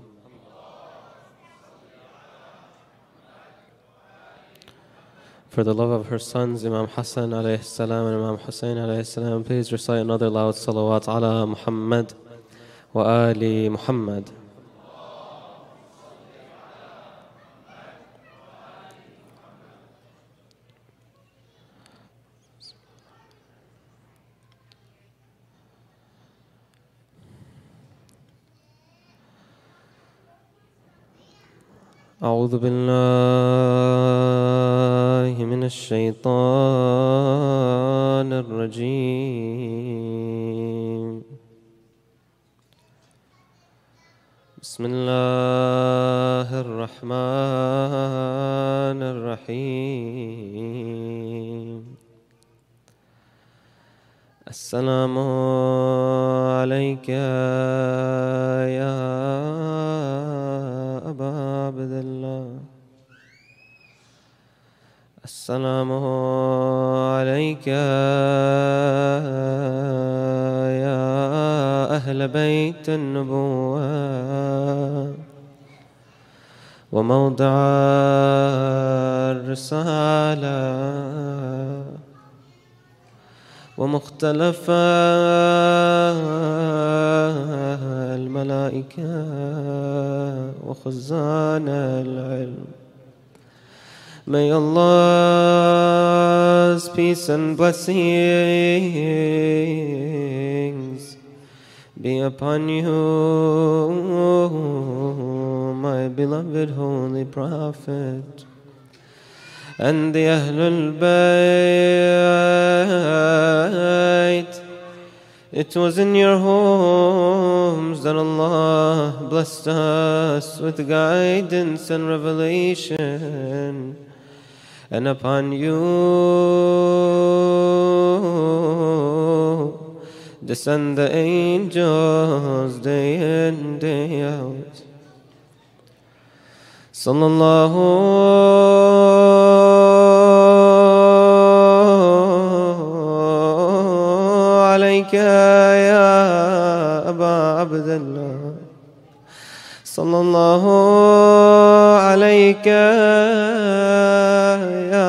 For the love of her sons, Imam Hassan alayhi salam and Imam Hussein alayhi salam, please recite another loud salawat ala Muhammad wa ali Muhammad. أعوذ بالله من الشيطان الرجيم. بسم الله الرحمن الرحيم. السلام عليك يا أبا عبد الله. السلام عليك يا أهل بيت النبوة وموضع الرسالة ومختلف الملائكة وخزان العلم. May Allah's peace and blessings be upon you, my beloved Holy Prophet, and the Ahlul Bayt. It was in your homes that Allah blessed us with guidance and revelation, and upon you descend the angels day in, day out. Sallallahu alayka ya Aba Abdullah. Sallallahu alayka ya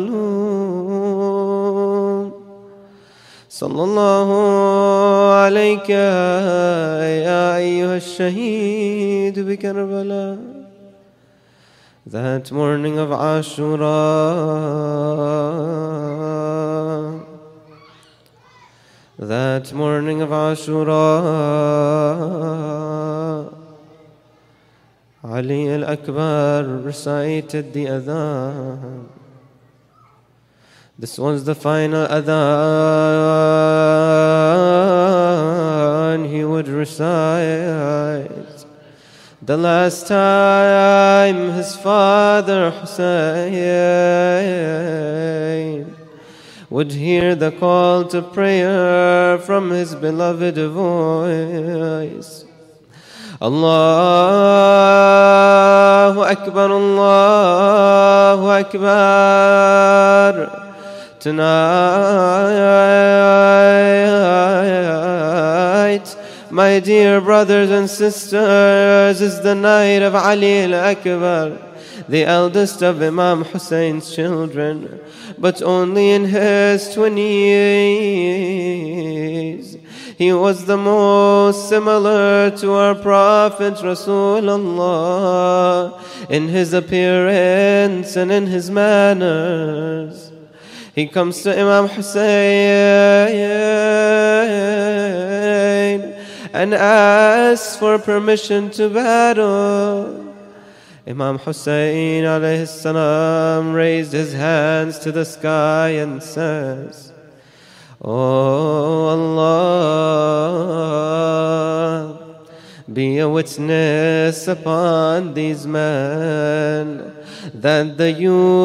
Madhloom. Sallallahu alayka ya ayyuha ash-shaheed bi Karbala. That morning of Ashura, that morning of Ashura, Ali al-Akbar recited the adhan. This was the final adhan he would recite. The last time his father Hussein would hear the call to prayer from his beloved voice. Allahu Akbar, Allahu Akbar. Tonight, my dear brothers and sisters, is the night of Ali al-Akbar, the eldest of Imam Hussein's children, but only in his twenties. He was the most similar to our Prophet Rasulullah in his appearance and in his manners. He comes to Imam Hussein and asks for permission to battle. Imam Hussein alayhi salam raised his hands to the sky and says, "Oh Allah, be a witness upon these men that the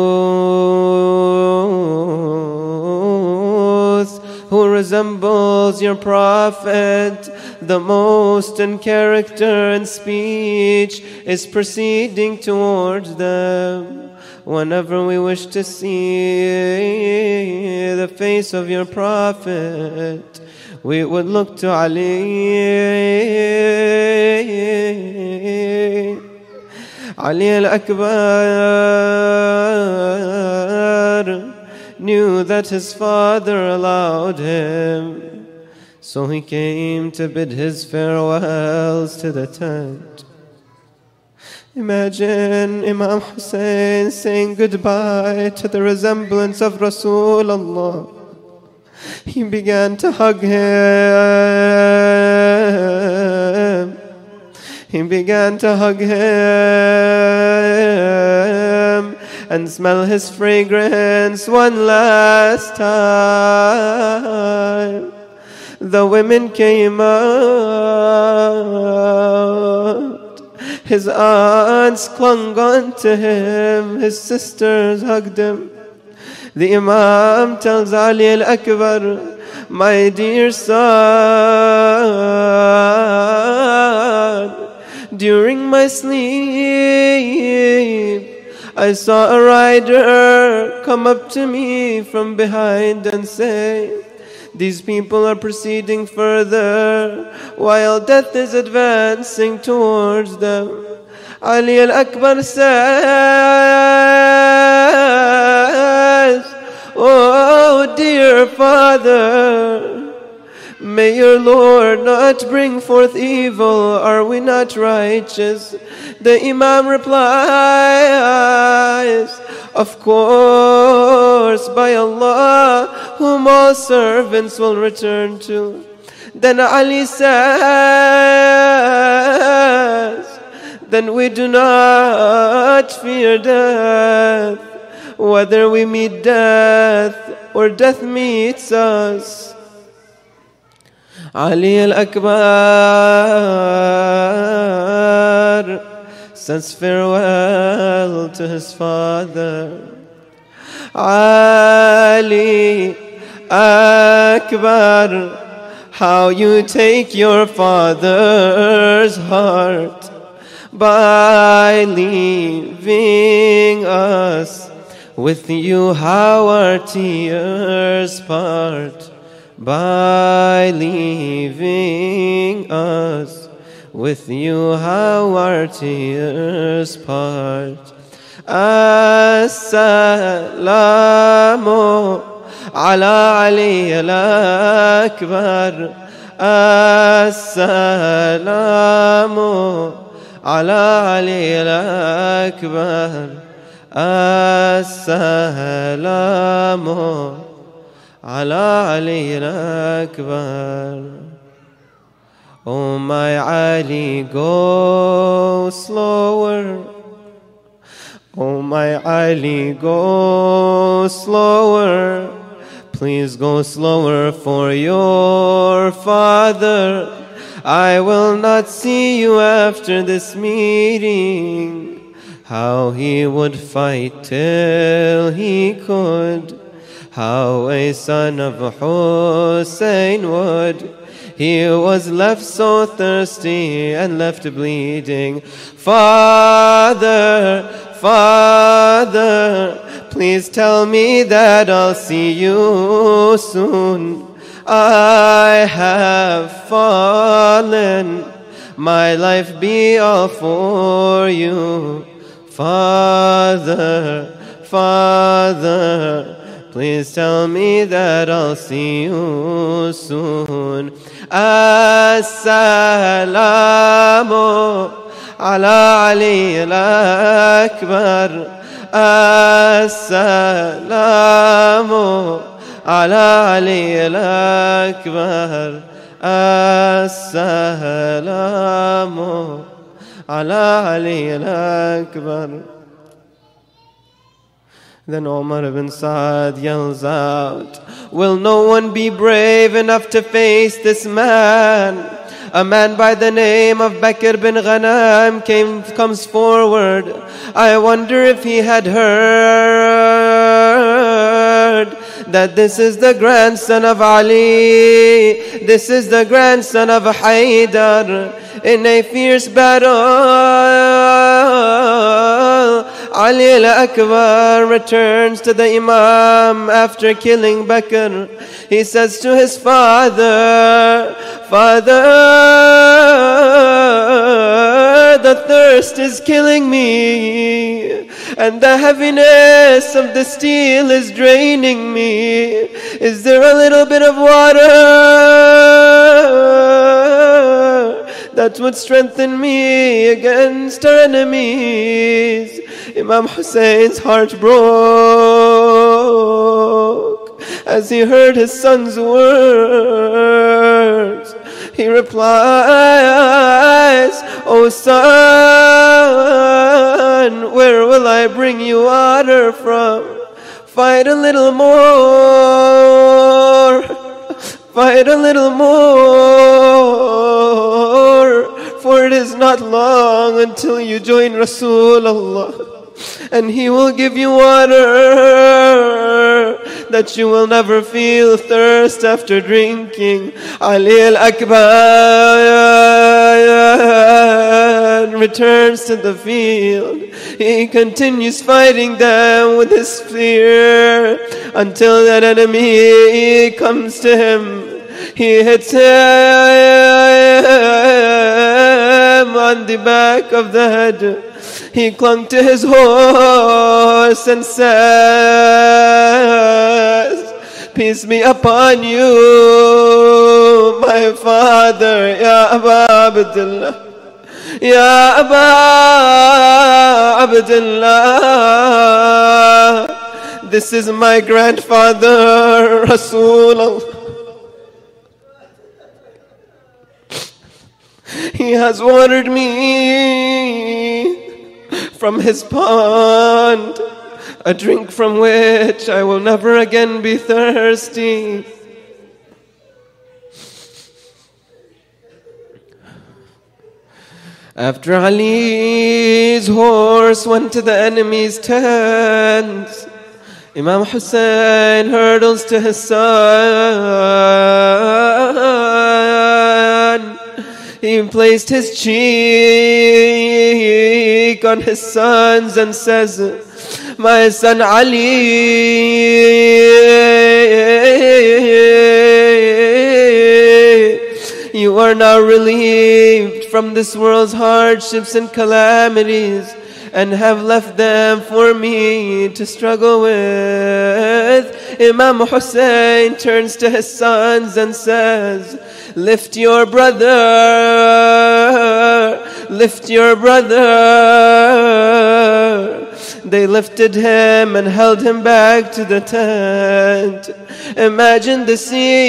youth who resembles your Prophet the most in character and speech is proceeding towards them. Whenever we wish to see the face of your Prophet, we would look to Ali. Ali al-Akbar knew that his father allowed him, so he came to bid his farewells to the tent. Imagine Imam Hussein saying goodbye to the resemblance of Rasulullah. He began to hug him. He began to hug him and smell his fragrance one last time. The women came out. His aunts clung on to him. His sisters hugged him. The Imam tells Ali al-Akbar, "My dear son, during my sleep, I saw a rider come up to me from behind and say, 'These people are proceeding further while death is advancing towards them.'" Ali al-Akbar says, "Oh dear father, may your Lord not bring forth evil. Are we not righteous?" The Imam replies, "Of course, by Allah, whom all servants will return to." Then Ali says, then we do not fear death, whether we meet death or death meets us. Ali al-Akbar says farewell to his father. Ali Akbar, how you take your father's heart by leaving us. With you how our tears part, by leaving us. With you how our tears part. As-salamu ala Ali al-Akbar. As-salamu ala Ali al-Akbar. As-salamu ala Ali al-Akbar. Oh my Ali, go slower. Oh my Ali, go slower. Please go slower for your father. I will not see you after this meeting. How he would fight till he could. How a son of Hussein would. He was left so thirsty and left bleeding. Father, Father, please tell me that I'll see you soon. I have fallen, my life be all for you. Father, Father, please tell me that I'll see you soon. As-salamu ala Ali al-Akbar. As-salamu ala Ali al-Akbar. As-salamu ala Ali al-Akbar. Then Umar ibn Saad yells out, will no one be brave enough to face this man? A man by the name of Bakr bin Ghanam came, comes forward. I wonder if he had heard that this is the grandson of Ali, this is the grandson of Haydar. In a fierce battle, Ali al-Akbar returns to the Imam after killing Bakr. He says to his father, Father, the thirst is killing me, and the heaviness of the steel is draining me. Is there a little bit of water that would strengthen me against our enemies? Imam Hussein's heart broke as he heard his son's words. He replies, O son, where will I bring you water from? Fight a little more, fight a little more, for it is not long until you join Rasulullah, and he will give you water that you will never feel thirst after drinking. Ali al-Akbar returns to the field. He continues fighting them with his spear until that enemy comes to him. He hits him on the back of the head. He clung to his horse and says, peace be upon you, my father, Ya Aba Abdullah, Ya Aba Abdullah. This is my grandfather, Rasulullah. He has watered me from his pond, a drink from which I will never again be thirsty. After Ali's horse went to the enemy's tent, Imam Hussein hurdles to his son. He placed his cheek on his son's and says, "My son Ali, you are now relieved from this world's hardships and calamities, and have left them for me to struggle with." Imam Hussein turns to his sons and says, "Lift your brother, lift your brother." They lifted him and held him back to the tent. Imagine the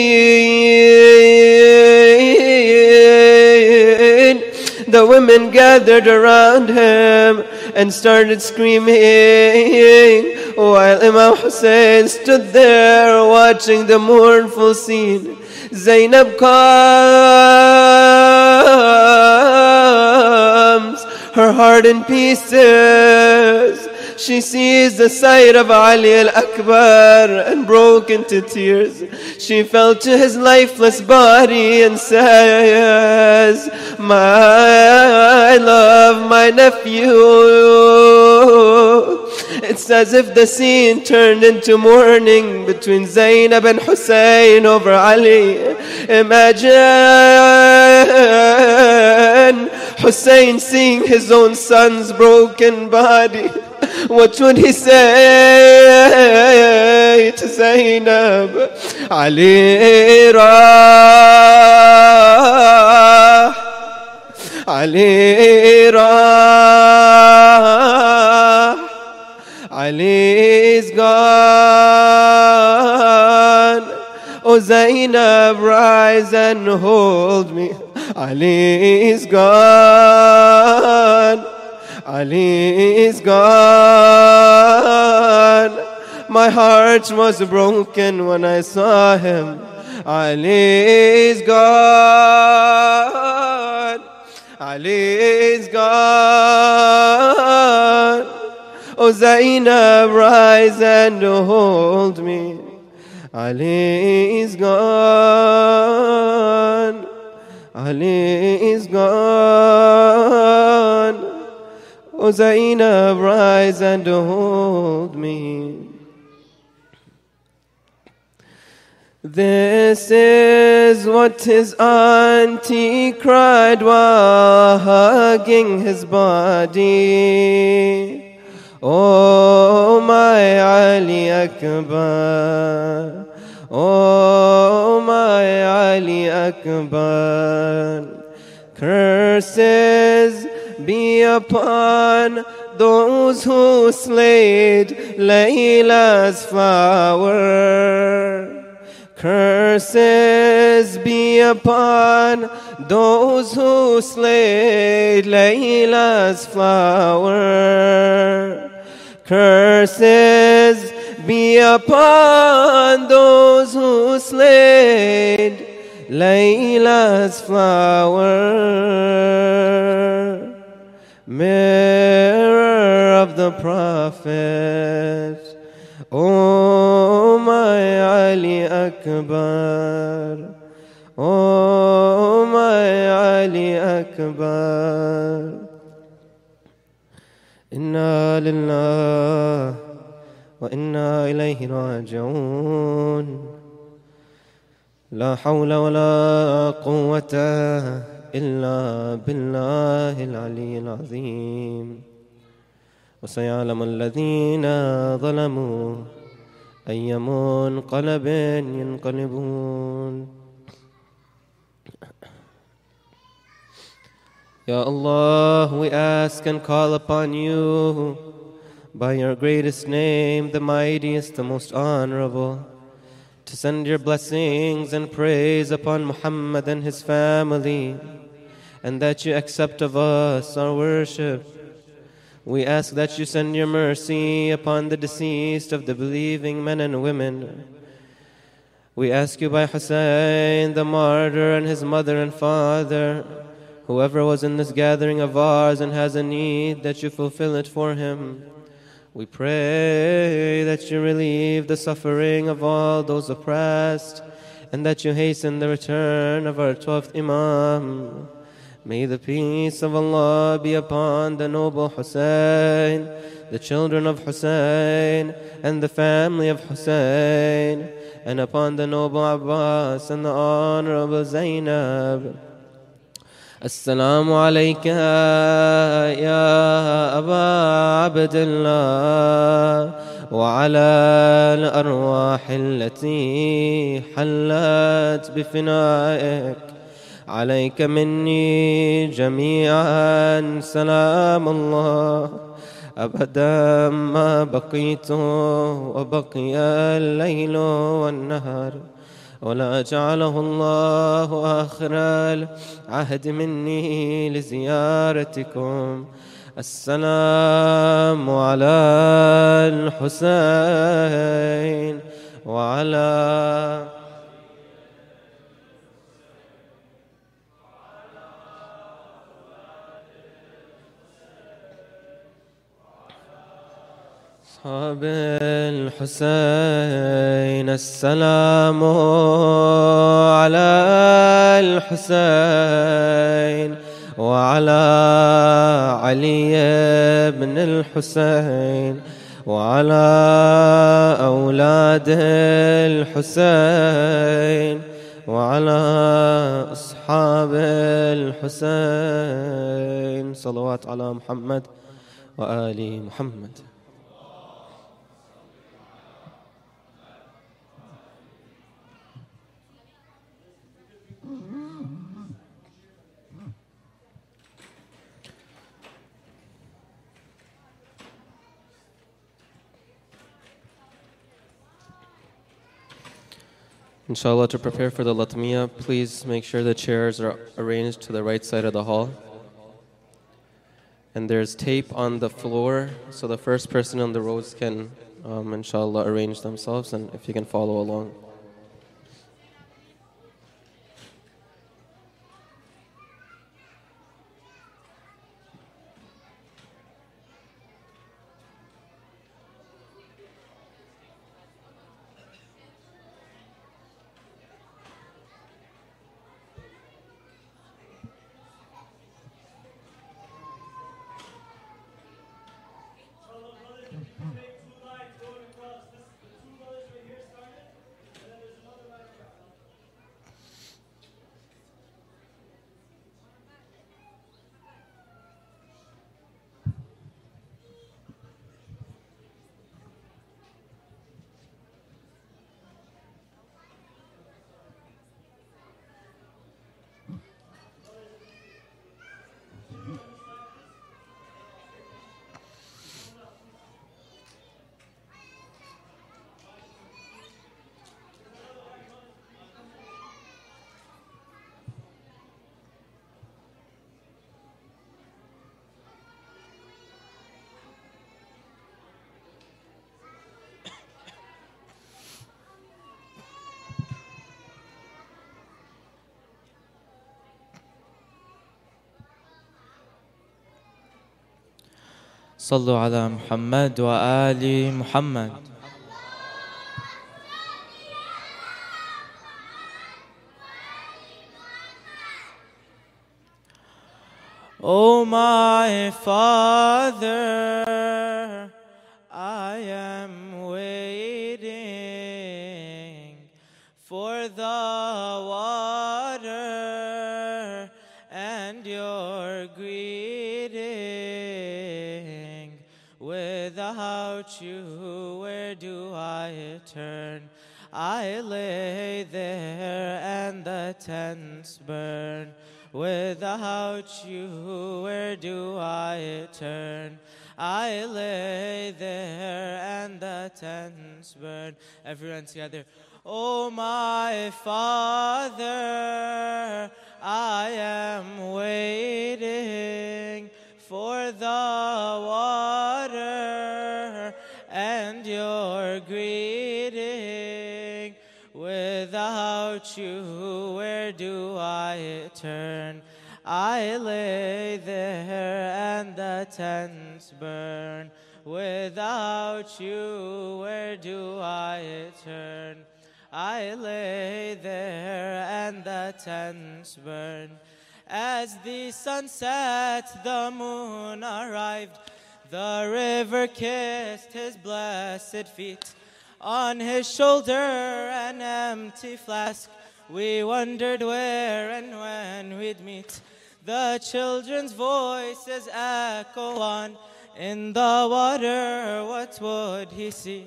scene. The women gathered around him and started screaming, while Imam Hussein stood there watching the mournful scene. Zainab comes, her heart in pieces. She sees the sight of Ali al-Akbar and broke into tears. She fell to his lifeless body and says, "My love, my nephew." It's as if the scene turned into mourning between Zainab and Hussein over Ali. Imagine Hussein seeing his own son's broken body. What would he say to Zainab? Ali rah, Ali rah, Ali's gone. Oh Zainab, rise and hold me. Ali's gone. Ali is gone. My heart was broken when I saw him. Ali is gone. Ali is gone. Oh Zainab, rise and hold me. Ali is gone. Ali is gone. Oh Zainab, rise and hold me. This is what his auntie cried while hugging his body. Oh my Ali Akbar, oh my Ali Akbar. Curses be upon those who slayed Layla's flower. Curses be upon those who slayed Layla's flower. Curses be upon those who slayed Layla's flower. Mirror of the Prophet, oh my Ali Akbar, oh my Ali Akbar. Inna lillah wa inna ilayhi raji'un. La hawla wa la quwwata إلا بالله العلي العظيم. وسيعلم الذين ظلموا أي منقلب ينقلبون. Ya Allah, we ask and call upon you by your greatest name, the mightiest, the most honorable, to send your blessings and praise upon Muhammad and his family, and that you accept of us our worship. We ask that you send your mercy upon the deceased of the believing men and women. We ask you by Hussein, the martyr, and his mother and father, whoever was in this gathering of ours and has a need, that you fulfill it for him. We pray that you relieve the suffering of all those oppressed, and that you hasten the return of our twelfth Imam. May the peace of Allah be upon the noble Hussein, the children of Hussein, and the family of Hussein, and upon the noble Abbas and the honorable Zainab. Assalamu alayka ya Aba Abdullah wa ala al-arwah allati hallat bifinaik. عليك مني جميعا سلام الله أبدا ما بقيت وبقي الليل والنهار ولا جعله الله آخر العهد مني لزيارتكم. السلام على الحسين وعلى أصحاب الحسين. السلام على الحسين وعلى علي بن الحسين وعلى أولاد الحسين وعلى أصحاب الحسين. صلوات على محمد وآل محمد. Inshallah, to prepare for the Latmiya, please make sure the chairs are arranged to the right side of the hall. And there's tape on the floor, so the first person on the rows can, um, inshallah, arrange themselves, and if you can follow along. صلوا على محمد وآل محمد. Oh my Father, I am waiting for the water and your greeting. Without you, where do I turn? I lay there and the tents burn. Without you, where do I turn? I lay there and the tents burn. Everyone together. Oh my Father, I am waiting for the water and your greeting. Without you, where do I turn? I lay there and the tents burn. Without you, where do I turn? I lay there and the tents burn. As the sun set, the moon arrived. The river kissed his blessed feet. On his shoulder an empty flask. We wondered where and when we'd meet. The children's voices echo on. In the water, what would he see?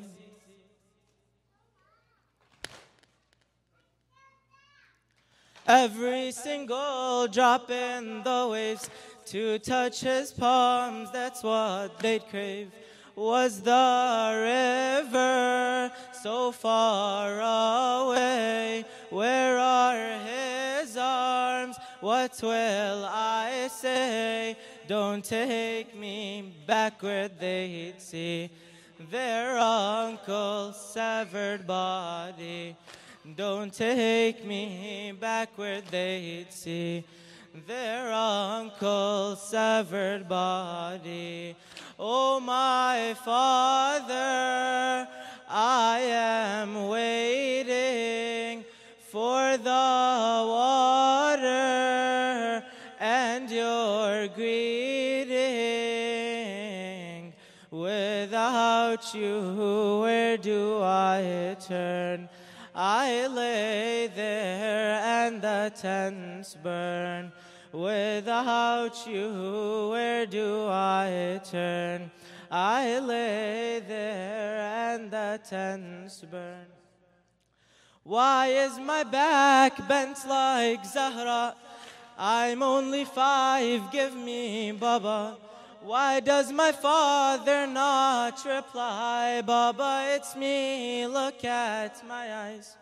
Every single drop in the waves to touch his palms, that's what they'd crave. Was the river so far away? Where are his arms? What will I say? Don't take me back where they'd see their uncle's severed body. Don't take me back where they'd see their uncle's severed body. Oh, my Father, I am waiting for the water and your greeting. Without you, where do I turn? I lay there and the tents burn. Without you, where do I turn? I lay there and the tents burn. Why is my back bent like Zahra? I'm only five, give me Baba. Why does my father not reply? Baba, it's me, look at my eyes.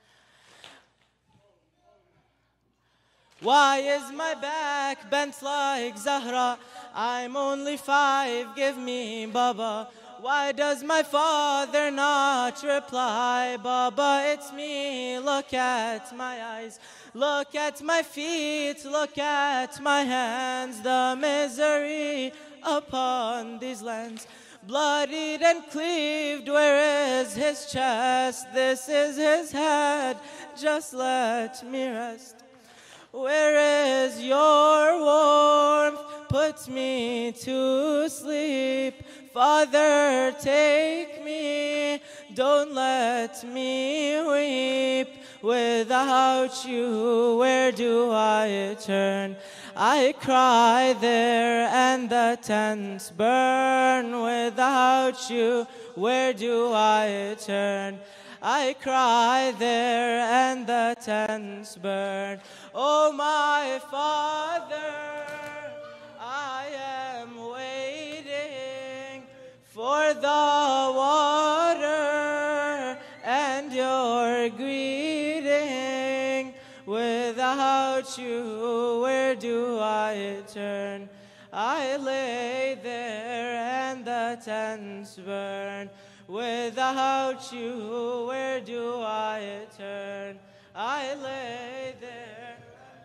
Why is my back bent like Zahra? I'm only five, give me Baba. Why does my father not reply? Baba, it's me, look at my eyes. Look at my feet, look at my hands. The misery upon these lands. Bloodied and cleaved, where is his chest? This is his head, just let me rest. Where is your warmth? Put me to sleep. Father, take me, don't let me weep. Without you, where do I turn? I cry there and the tents burn. Without you, where do I turn? I cry there and the tents burn. Oh, my Father, I am waiting for the water and your greeting. Without you, where do I turn? I lay there and the tents burn. Without you, where do I turn? I lay there.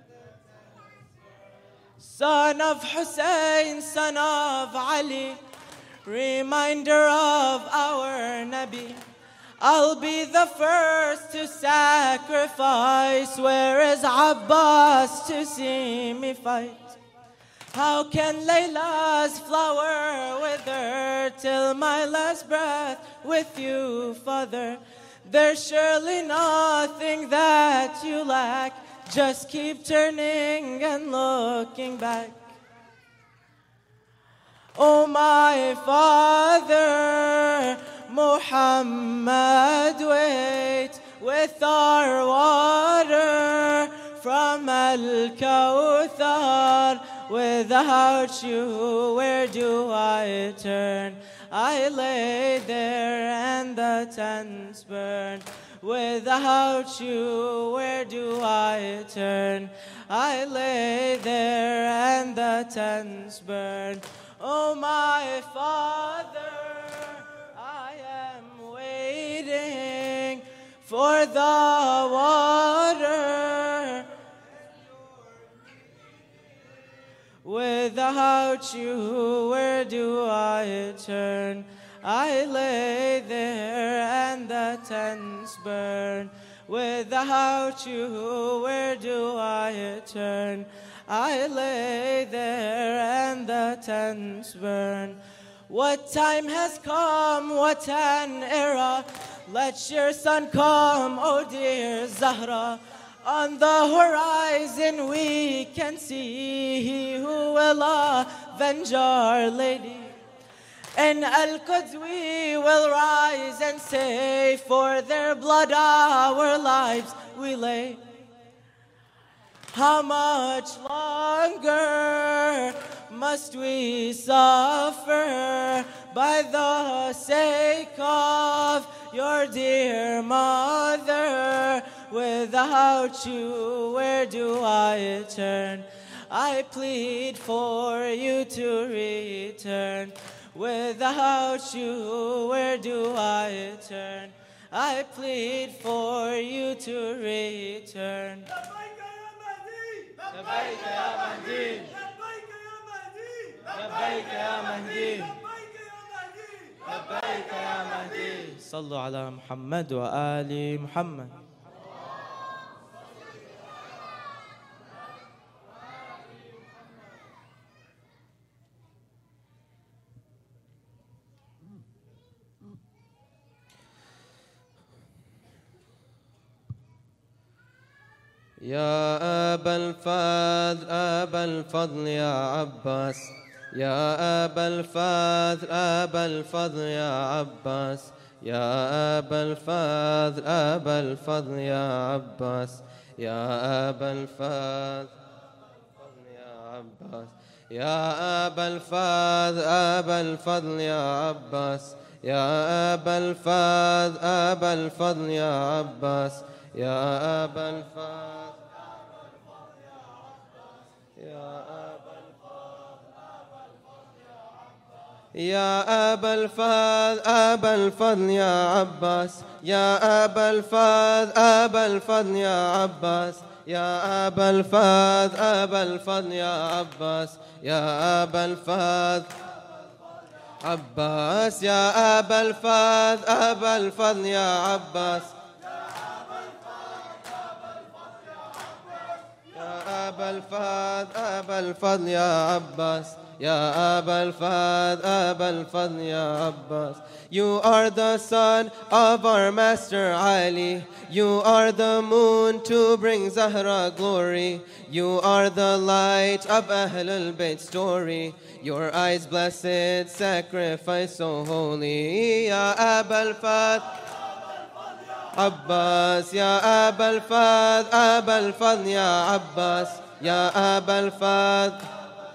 Son of Hussein, son of Ali, reminder of our Nabi. I'll be the first to sacrifice. Where is Abbas to see me fight? How can Layla's flower wither till my last breath with you, Father? There's surely nothing that you lack. Just keep turning and looking back. Oh, my Father, Muhammad, wait with our water from Al-Kawthar. Without you, where do I turn? I lay there and the tents burn. Without you, where do I turn? I lay there and the tents burn. Oh, my Father, I am waiting for the water. Without you, where do I turn? I lay there and the tents burn. Without you, where do I turn? I lay there and the tents burn. What time has come, what an era. Let your sun come, oh dear Zahra. On the horizon we can see he who will avenge our lady. In Al-Quds we will rise and say, for their blood our lives we lay. How much longer must we suffer by the sake of your dear mother? Without you, where do I turn? I plead for you to return. Without you, where do I turn? I plead for you to return. لبيك يا مهدي لبيك يا مهدي لبيك يا مهدي صلوا على محمد وآل محمد. يا أبا الفضل أبا الفضل يا عباس يا أبا الفضل أبا الفضل يا عباس يا أبا الفضل أبا الفضل يا عباس يا أبا الفضل يا عباس يا أبا الفضل أبا الفضل يا عباس يا أبا الفضل أبا الفضل يا عباس يا أبا الفضل يا أبا الفضل أبا الفضل يا عباس يا أبا الفضل أبا الفضل يا عباس يا أبا الفضل أبا الفضل يا عباس يا أبا الفضل عباس يا أبا الفضل أبا الفضل يا عباس يا أبا الفضل أبا الفضل يا عباس يا أبا الفضل أبا الفضل يا عباس. You are the son of our master Ali. You are the moon to bring Zahra glory. You are the light of Ahlul Bayt story. Your eyes blessed, sacrifice so holy. Ya Aba al-Fadl Abbas, Ya Aba al-Fadl, Aba al-Fadl Ya Abbas, Ya Aba al-Fadl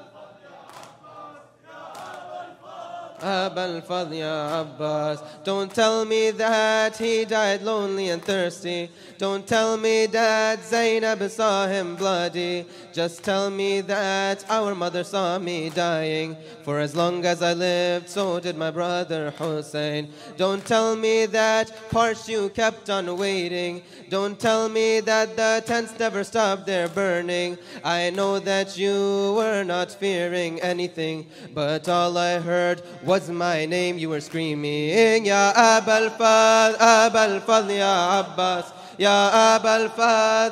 Aba al-Fadl Ya Abbas. Don't tell me that he died lonely and thirsty. Don't tell me that Zainab saw him bloody. Just tell me that our mother saw me dying. For as long as I lived, so did my brother Hussein. Don't tell me that parched you kept on waiting. Don't tell me that the tents never stopped their burning. I know that you were not fearing anything, but all I heard was my name. You were screaming, Ya Aba al-Fadl, Aba al-Fadl Ya Abbas, Ya Aba al-Fadl,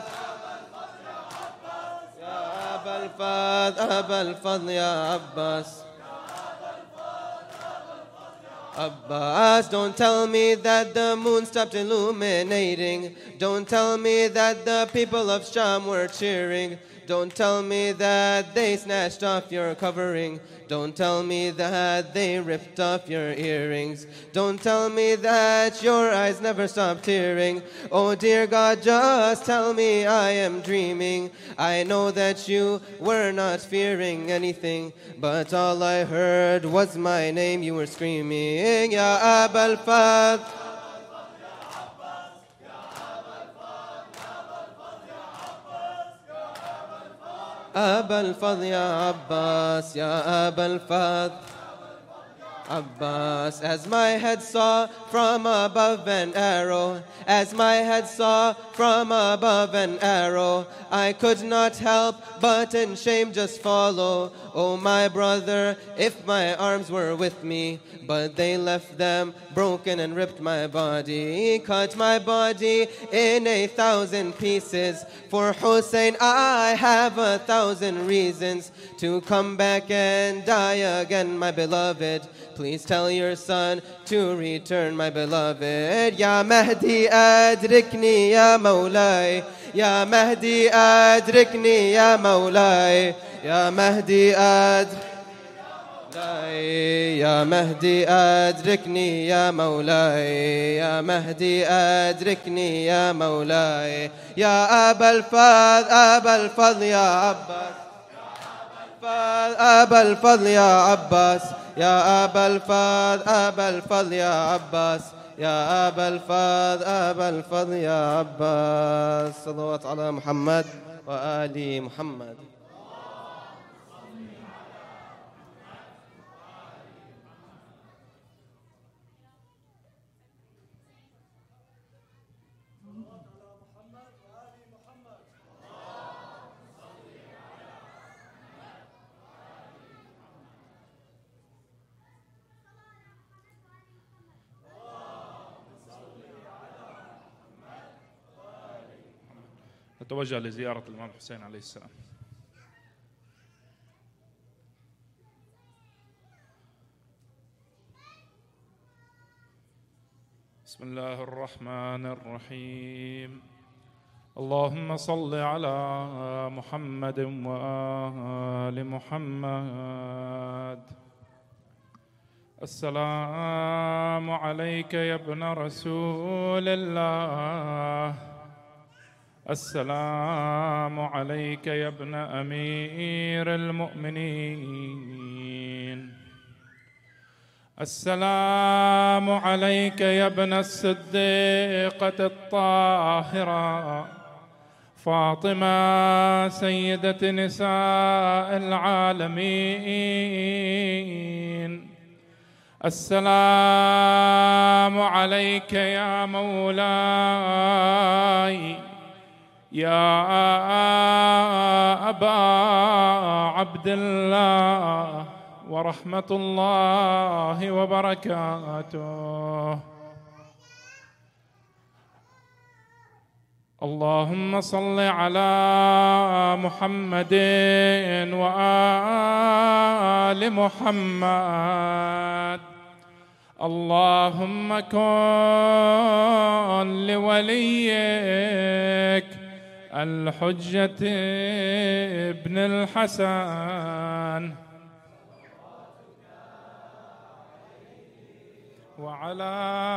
Ya Aba al-Fadl, Aba al-Fadl Ya Abbas. Abbas, don't tell me that the moon stopped illuminating. Don't tell me that the people of Sham were cheering. Don't tell me that they snatched off your covering. Don't tell me that they ripped off your earrings. Don't tell me that your eyes never stopped tearing. Oh dear God, just tell me I am dreaming. I know that you were not fearing anything, but all I heard was my name. You were screaming, Ya Aba al-Fadl, أبا الفضل يا عباس يا أبا الفضل Abbas. As my head saw from above an arrow, as my head saw from above an arrow, I could not help but in shame just follow. Oh my brother, if my arms were with me, but they left them broken and ripped my body, cut my body in a thousand pieces. For Hussein I have a thousand reasons to come back and die again, my beloved. Please tell your son to return, my beloved. Ya Mahdi adrikni ya Mawlai, Ya Mahdi adrikni ya Mawlai, Ya Mahdi adrikni Ya Mahdi adrikni ya Mawlai, Ya Mahdi adrikni ya Mawlai, Ya Abal Fadl, Abal Fadl ya Abbas, أبا الفضل يا عباس يا أبا الفضل أبا الفضل يا عباس يا أبا الفضل أبا الفضل يا عباس. صلوات على محمد وآل محمد. نتوجه لزيارة الإمام الحسين عليه السلام. بسم الله الرحمن الرحيم. اللهم صل على محمد وآل محمد. السلام عليك يا ابن رسول الله، السلام عليك يا ابن أمير المؤمنين، السلام عليك يا ابن الصديقة الطاهرة فاطمة سيدة نساء العالمين، السلام عليك يا مولاي يا أبا عبد الله ورحمة الله وبركاته. اللهم صل على محمد وآل محمد. اللهم كن لوليك الحجة ابن الحسن وعلى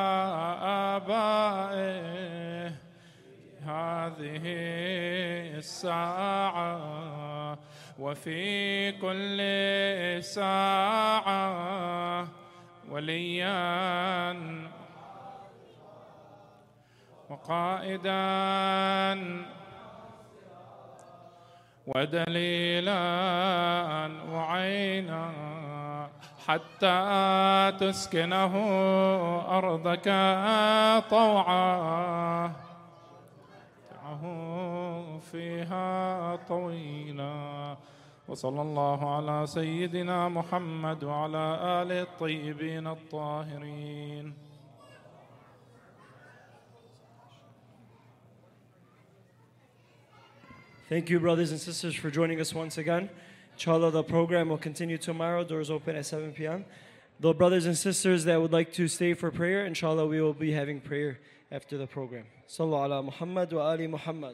آبائه هذه الساعة وفي كل ساعة وليا وقائدا ودليلا وعينا حتى تسكنه أرضك طوعا فيها طويلا. وصلى الله على سيدنا محمد وعلى آله الطيبين الطاهرين. Thank you, brothers and sisters, for joining us once again. Inshallah, the program will continue tomorrow. Doors open at seven p m The brothers and sisters that would like to stay for prayer, inshallah, we will be having prayer after the program. Sallu ala Muhammad wa ali Muhammad.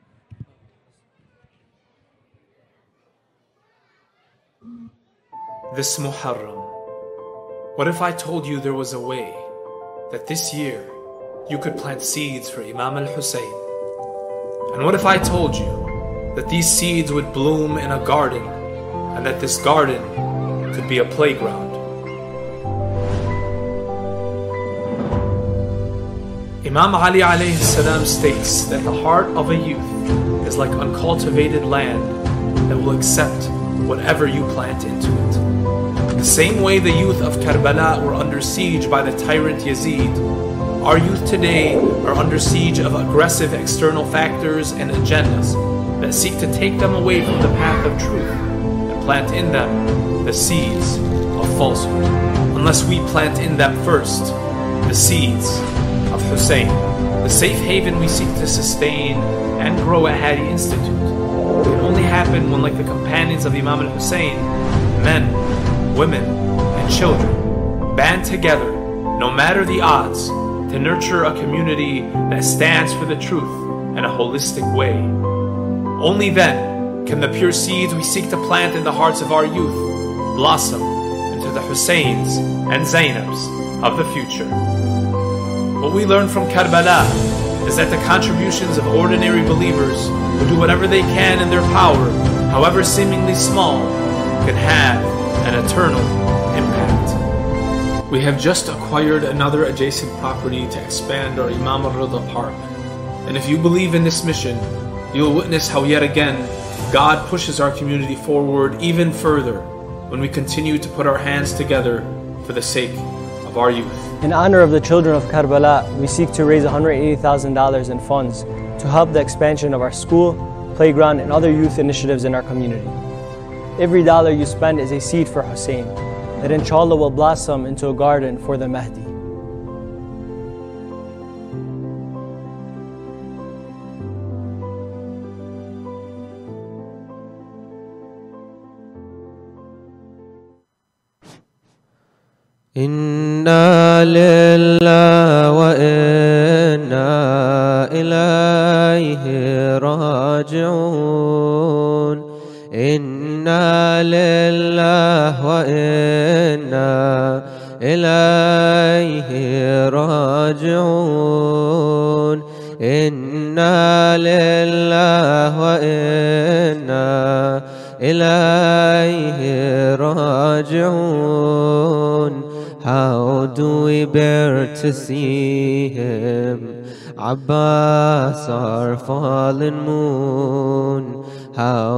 This Muharram, what if I told you there was a way that this year you could plant seeds for Imam al-Hussein? And what if I told you that these seeds would bloom in a garden and that this garden could be a playground? Imam Ali alayhi salam states that the heart of a youth is like uncultivated land that will accept whatever you plant into it. The same way the youth of Karbala were under siege by the tyrant Yazid, our youth today are under siege of aggressive external factors and agendas that seek to take them away from the path of truth and plant in them the seeds of falsehood. Unless we plant in them first the seeds of Hussein, the safe haven we seek to sustain and grow at Hadi Institute, can only happen when, like the companions of Imam al-Hussein, men, women, and children band together, no matter the odds, to nurture a community that stands for the truth in a holistic way. Only then can the pure seeds we seek to plant in the hearts of our youth blossom into the Husseins and Zainabs of the future. What we learn from Karbala is that the contributions of ordinary believers who do whatever they can in their power, however seemingly small, can have an eternal impact. We have just acquired another adjacent property to expand our Imam al-Rida Park. And if you believe in this mission, you will witness how yet again God pushes our community forward even further when we continue to put our hands together for the sake of our youth. In honor of the children of Karbala, we seek to raise one hundred eighty thousand dollars in funds to help the expansion of our school, playground, and other youth initiatives in our community. Every dollar you spend is a seed for Hussein, that inshallah will blossom into a garden for the Mahdi. Inna lillahi wa inna ilayhi raji'un. Inna lillahi wa inna ilayhi raji'un. Inna lillahi wa inna ilayhi raji'un. How do we bear to see him, Abbas, our fallen moon? How